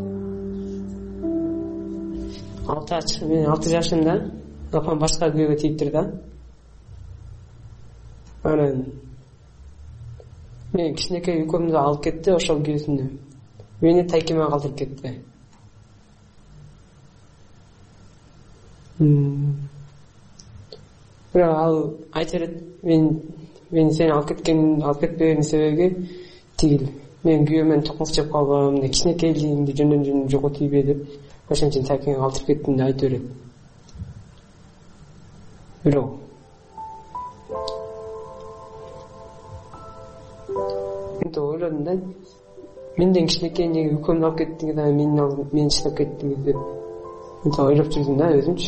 алты жашымда апам башка күйөөгө тийиптир да. Анан мен кичинекей үкөмдү алып кетти, ошол кезинде. Мени тайкеме калтырып кетти. Бирок ал айтыр, мен мен сени алып кеткен, алып кетпегенин себеби тигил. Мен күйөө менен токмок жеп калбам, кичинекейлигимди жөндөн жоготуйбе деп, ошон үчүн тайкеме калтырып кеттим деп айтып берет. Бирок мен ойлодум да, менден кичинекей неге үкөмдү алып кеттиң да, мени алып мени таштап кеттиң деп. Мен ойлоп жүрдүм да өзүмчү.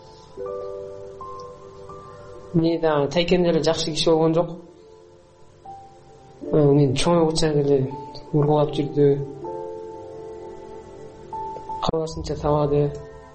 Мен да тайкем деле жакшы киши болгон жок. Мен чоңойгуча эле ургулап жүрдү. Калашынча табады.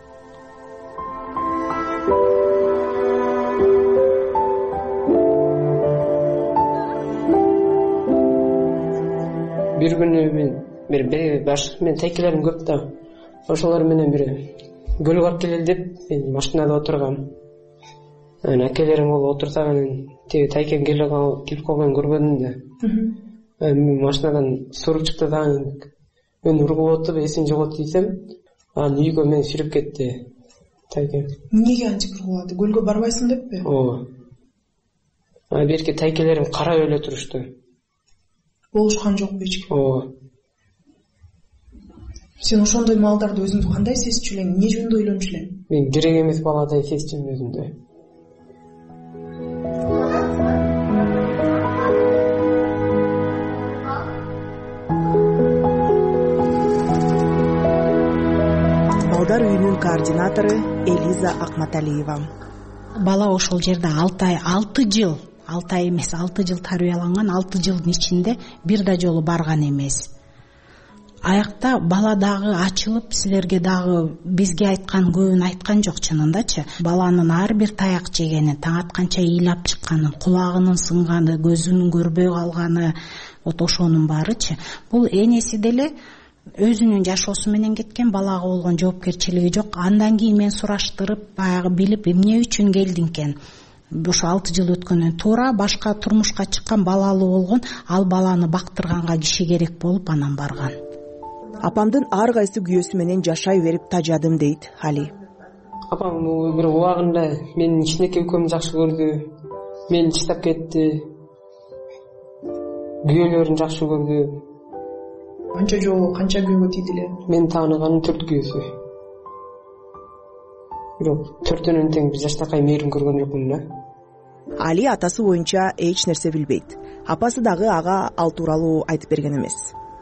Бир күнү мен бир баш мен тайкелерим көп да. Ошолор менен бир көлгө алып келели деп мен машинада отургам. Анан акелерим болуп отурса, анан тиги тайкем келип калганын көргөндүм да. Мен машинадан суруп чыкты да, мен ургулуп отуруп эсин жогот десем, анан үйгө мени сүрүп кетти тайкем. Эмнеге антип ургулады? Көлгө барбайсың деппи? Ооба. А берки тайкелерим карап эле турушту. Болушкан жокпу эч ким? Ооба. Сен ошондой маалдарды өзүңдү кандай сезчү элең? Эмне жөнүндө ойлончу элең? Мен керек эмес баладай сезчүм өзүмдү. Балдар үйүнүн координатору Элиза Акматалиева. Бала ошол жерде алты ай, алты жыл, алты ай эмес, алты жыл тарбияланган, алты жылдын ичинде бир да жолу барган эмес. Аякта бала дагы ачылып, силерге дагы бизге айткан көбүн айткан жок чынындачы. Баланын ар бир таяк жегенин, таң атканча ыйлап чыкканын, кулагынын сынганы, көзүнүн көрбөй калганы, вот ошонун баарычы. Бул энеси деле өзүнүн жашоосу менен кеткен, балага болгон жоопкерчилиги жок. Андан кийин мен сураштырып, баягы билип, эмне үчүн келдиң экен? Ошо алты жыл өткөндөн туура башка турмушка чыккан, балалуу болгон, ал баланы бактырганга киши керек болуп анан барган. Апамдын ар кайсы күйөөсү менен жашай берип тажадым дейт Али. Апам бир убагында менин кичинекей үкөмдү жакшы көрдү, мени таштап кетти. Күйөөлөрүн жакшы көрдү. Канча жолу, канча күйөөгө тийди эле? Мен тааныган төрт күйөөсү. Бирок төртөөнүн тең бир жаштакай мээрим көргөн жокмун да. Али атасы боюнча эч нерсе билбейт. Апасы дагы ага ал тууралуу айтып берген эмес.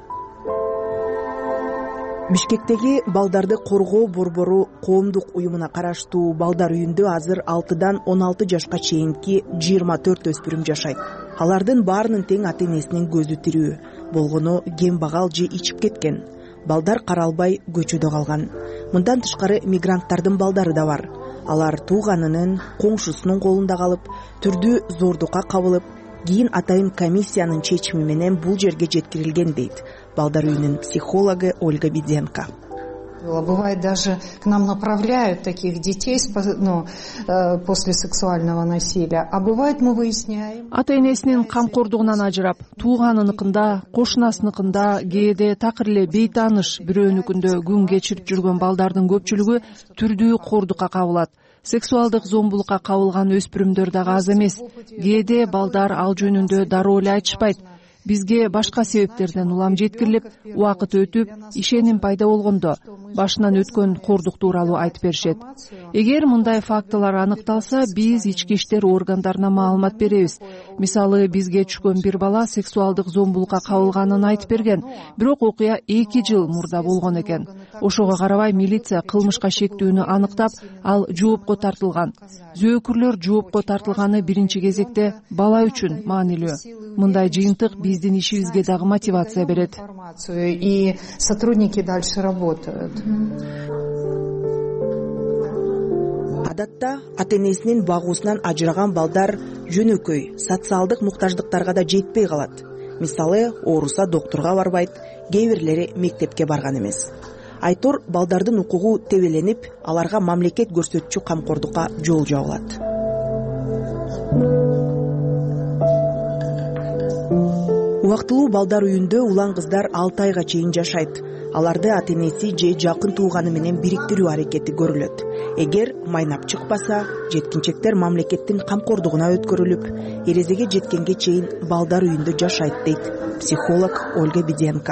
Бишкектеги балдарды коргоо борбору коомдук уюмуна караштуу балдар үйүндө азыр алтыдан он алты жашка чейинки жыйырма төрт өспүрүм жашайт. Алардын баарынын тең ата-энесинин көзү тирүү, болгону кембагал же ичип кеткен. Балдар каралбай көчөдө калган. Мындан тышкары мигранттардын балдары да бар. Алар тууганынын, коңшусунун колунда калып, түрдүү зордукка кабылып, кийин атайын комиссиянын чечими менен бул жерге жеткирилген дейт балдар үйүнүн психологу Ольга Биденко. Бывает, даже к нам направляют таких детей ну, после сексуального насилия, а бывает мы выясняем. Ата энесинин камкордугунан ажырап, тууганыныкында, кошунасыныкында, кээде такыр эле бейтааныш бирөөнүкүндө күн кечирип жүргөн балдардын көпчүлүгү түрдүү кордукка кабылат. Сексуалдык зомбулукка кабылган өспүрүмдөр дагы аз эмес. Кээде балдар ал жөнүндө дароо эле айтышпайт. Бизге башка себептерден улам жеткирилип, убакыт өтүп, ишеним пайда болгондо башынан өткөн кордук тууралуу айтып беришет. Эгер мындай фактылар аныкталса, биз ички иштер органдарына маалымат беребиз. Мисалы, бизге түшкөн бир бала сексуалдык зомбулукка кабылганын айтып берген, бирок окуя эки жыл мурда болгон экен. Ошого карабай милиция кылмышка шектүүнү аныктап, ал жоопко тартылган. Зөөкүрлөр жоопко тартылганы биринчи кезекте бала үчүн маанилүү. Мындай жыйынтык биздин ишибизге дагы мотивация берет. И сотрудники дальше работают. Адатта ата энесинин багуусунан ажыраган балдар жөнөкөй социалдык муктаждыктарга да жетпей калат. Мисалы, ооруса доктурга барбайт, кээ бирлери мектепке барган эмес. Айтор балдардын укугу тебеленип, аларга мамлекет көрсөтчү камкордукка жол жабылат. Убактылуу балдар үйүндө улан кыздар алты айга чейин жашайт. Аларды ата энеси же жакын тууганы менен бириктирүү аракети көрүлөт. Эгер майнап чыкпаса, жеткинчектер мамлекеттин камкордугуна өткөрүлүп, эрезеге жеткенге чейин балдар үйүндө жашайт дейт психолог Ольга Беденко.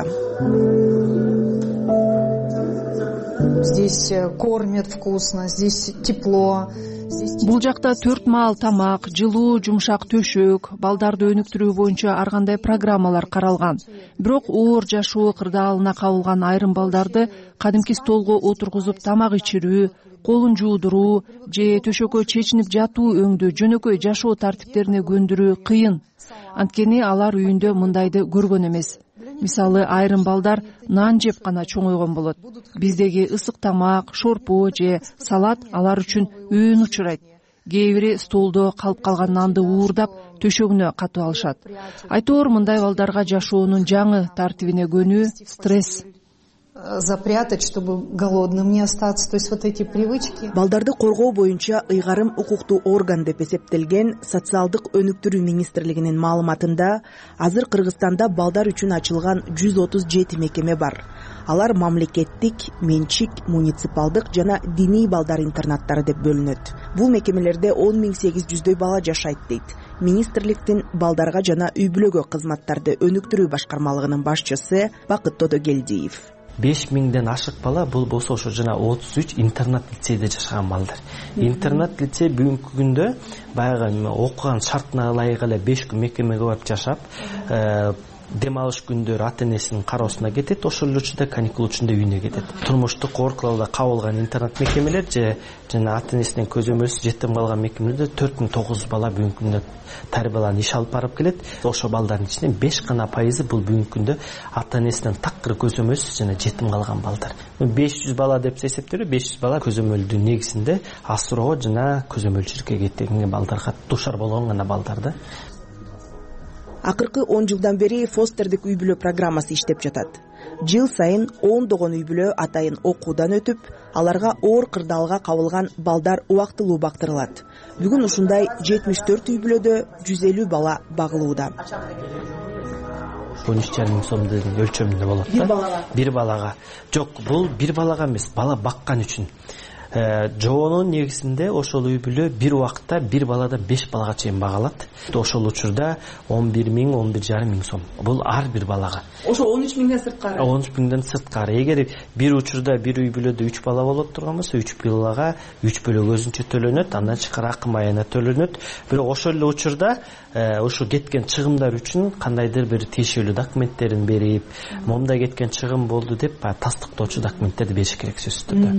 Здесь кормят вкусно, здесь тепло. Бул жакта төрт маал тамак, жылуу, жумшак төшөк, балдарды өнүктүрүү боюнча ар кандай программалар каралган. Бирок оор жашоо кырдаалына кабылган айрым балдарды кадимки столго отургузуп тамак ичирүү, колун жуудуруу же төшөккө чечинип жатуу өңдүү жөнөкөй жашоо тартиптерине көндүрүү кыйын. Анткени алар үйүндө мындайды көргөн эмес. Мисалы, айрым балдар нан жеп гана чоңойгон болот. Биздеги ысык тамак, шорпо же салат алар үчүн өөн учурайт. Кээ бири столдо калып калган нанды уурдап, төшөгүнө катып алышат. Айтор мындай балдарга жашоонун жаңы тартибине көнүү стресс. Запрятать, чтобы голодным не остаться, то есть вот эти привычки. Балдарды коргоо боюнча ыйгарым укуктуу орган деп эсептелген социалдык өнүктүрүү министрлигинин маалыматында азыр Кыргызстанда балдар үчүн ачылган жүз отуз жети мекеме бар. Алар мамлекеттик, менчик, муниципалдык жана диний балдар интернаттары деп бөлүнөт. Бул мекемелерде он миң сегиз жүздөй бала жашайт дейт министрликтин балдарга жана үй бүлөгө кызматтарды өнүктүрүү башкармалыгынын башчысы Бакыт Тодогелдиев. беш миңден ашык бала бул болсо ошо жана отуз үч интернат лицейде жашаган балдар. Интернат лицей бүгүнкү күндө баягы окуган шартына ылайык эле беш күн мекемеге барып жашап, дем алыш күндөрү ата энесинин кароосуна кетет, ошол эле учурда каникул учурда үйүнө кетет. Турмуштук оорукларда кабылган интернат мекемелер же жана ата энесинин көзөмөлсүз жетим калган мекемелерде төрт миң тогуз жүз бала бүгүнкү күндө тарбияланып иш алып барып келет. Ошо балдардын ичинен беш гана пайызы бул бүгүнкү күндө ата энесинен такыр көзөмөлсүз жана жетим калган балдар. беш жүз бала деп эсептелет, беш жүз бала көзөмөлдүн негизинде асыроо жана көзөмөлчүлүккө кеткен балдарга дуушар болгон гана балдар да. Акыркы он жылдан бери фостердик үй бүлө программасы иштеп жатат. Жыл сайын ондогон үй бүлө атайын окуудан өтүп, аларга оор кырдаалга кабылган балдар убактылуу бактырылат. Бүгүн ушундай жетимиш төрт үй бүлөдө жүз элүү бала багылууда. он үч жарым миң сом деген өлчөмүндө болот да. Бир балага. Бир балага. Жок, бул бир балага эмес, бала баккан үчүн. Жоонун негизинде ошол үй бүлө бир убакытта бир баладан беш балага чейин багалат. Ошол учурда он бир миң, он бир жарым миң сом. Бул ар бир балага. Ошо он үч миңден сырткары. он үч миңден сырткары. Эгер бир учурда бир үй бүлөдө үч бала болот турган болсо, үч балага үч бөлөк өзүнчө төлөнөт, андан тышкары акым айына төлөнөт. Бирок ошол эле учурда ошо кеткен чыгымдар үчүн кандайдыр бир тиешелүү документтерин берип, момундай кеткен чыгым болду деп тастыктоочу документтерди бериш керек сөзсүз түрдө.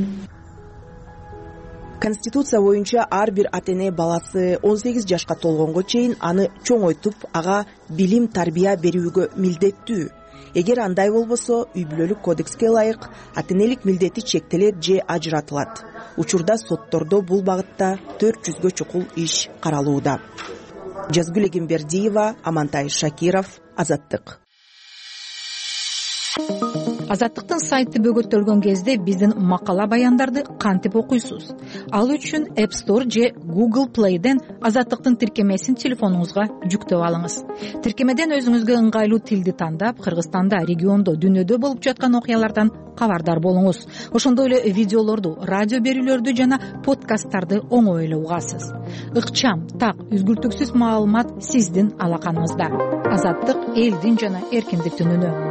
Конституция боюнча ар бир ата эне баласы он сегиз жашка толгонго чейин аны чоңойтуп, ага билим, тарбия берүүгө милдеттүү. Эгер андай болбосо, үй бүлөлүк кодекске ылайык ата энелик милдети чектелет же ажыратылат. Учурда соттордо бул багытта төрт жүзгө чукул иш каралууда. Жазгүл Эгембердиева, Амантай Шакиров, Азаттык. Азаттыктын сайты бөгөттөлгөн кезде биздин макала баяндарды кантип окуйсуз? Ал үчүн App Store же Google Play'ден Азаттыктын тиркемесин телефонуңузга жүктөп алыңыз. Тиркемеден өзүңүзгө ыңгайлуу тилди тандап, Кыргызстанда, региондо, дүйнөдө болуп жаткан окуялардан кабардар болуңуз. Ошондой эле видеолорду, радио берүүлөрдү жана подкасттарды оңой эле угасыз. Ыкчам, так, үзгүлтүксүз маалымат сиздин алаканыңызда. Азаттык элдин жана эркиндиктин үнү.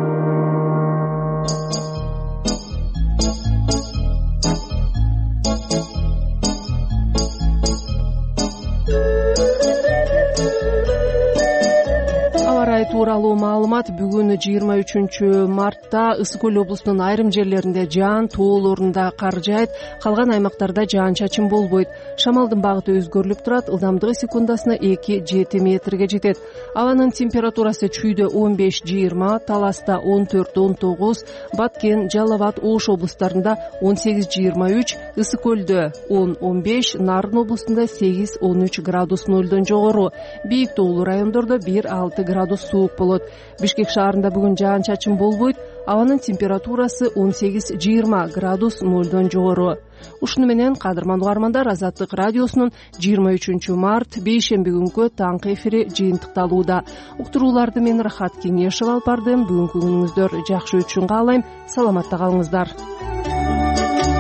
Тууралуу маалымат бүгүн жыйырма үчүнчү мартта Ысык Көл облусунун айрым жерлеринде жаан, тоолорунда кар жаайт, калган аймактарда жаан-чачын болбойт. Шамалдын багыты өзгөрүлүп турат, ылдамдыгы секундасына эки жети метрге жетет. Абанын температурасы чүйдө он беш жыйырма, Таласта он төрт он тогуз, Баткен, Жалал Абад, Ош облустарында он сегиз жыйырма үч, Ысык Көлдө он он беш, Нарын облусунда сегиз он үч градус нөлдөн жогору. Бийик тоолуу райондордо бир алты градус суук болот. Бишкек шаарында бүгүн жаан-чачын болбойт. Абанын температурасы он сегиз жыйырма градус нөлдөн жогору. Ушуну менен кадырман угармандар, Азаттык радиосунун жыйырма үчүнчү март бейшемби күнгү таңкы эфири жыйынтыкталууда. Уктурууларды мен Рахат Кеңешева алып бардым. Бүгүнкү күнүңүздөр жакшы өтүшүн каалайм. Саламатта калыңыздар.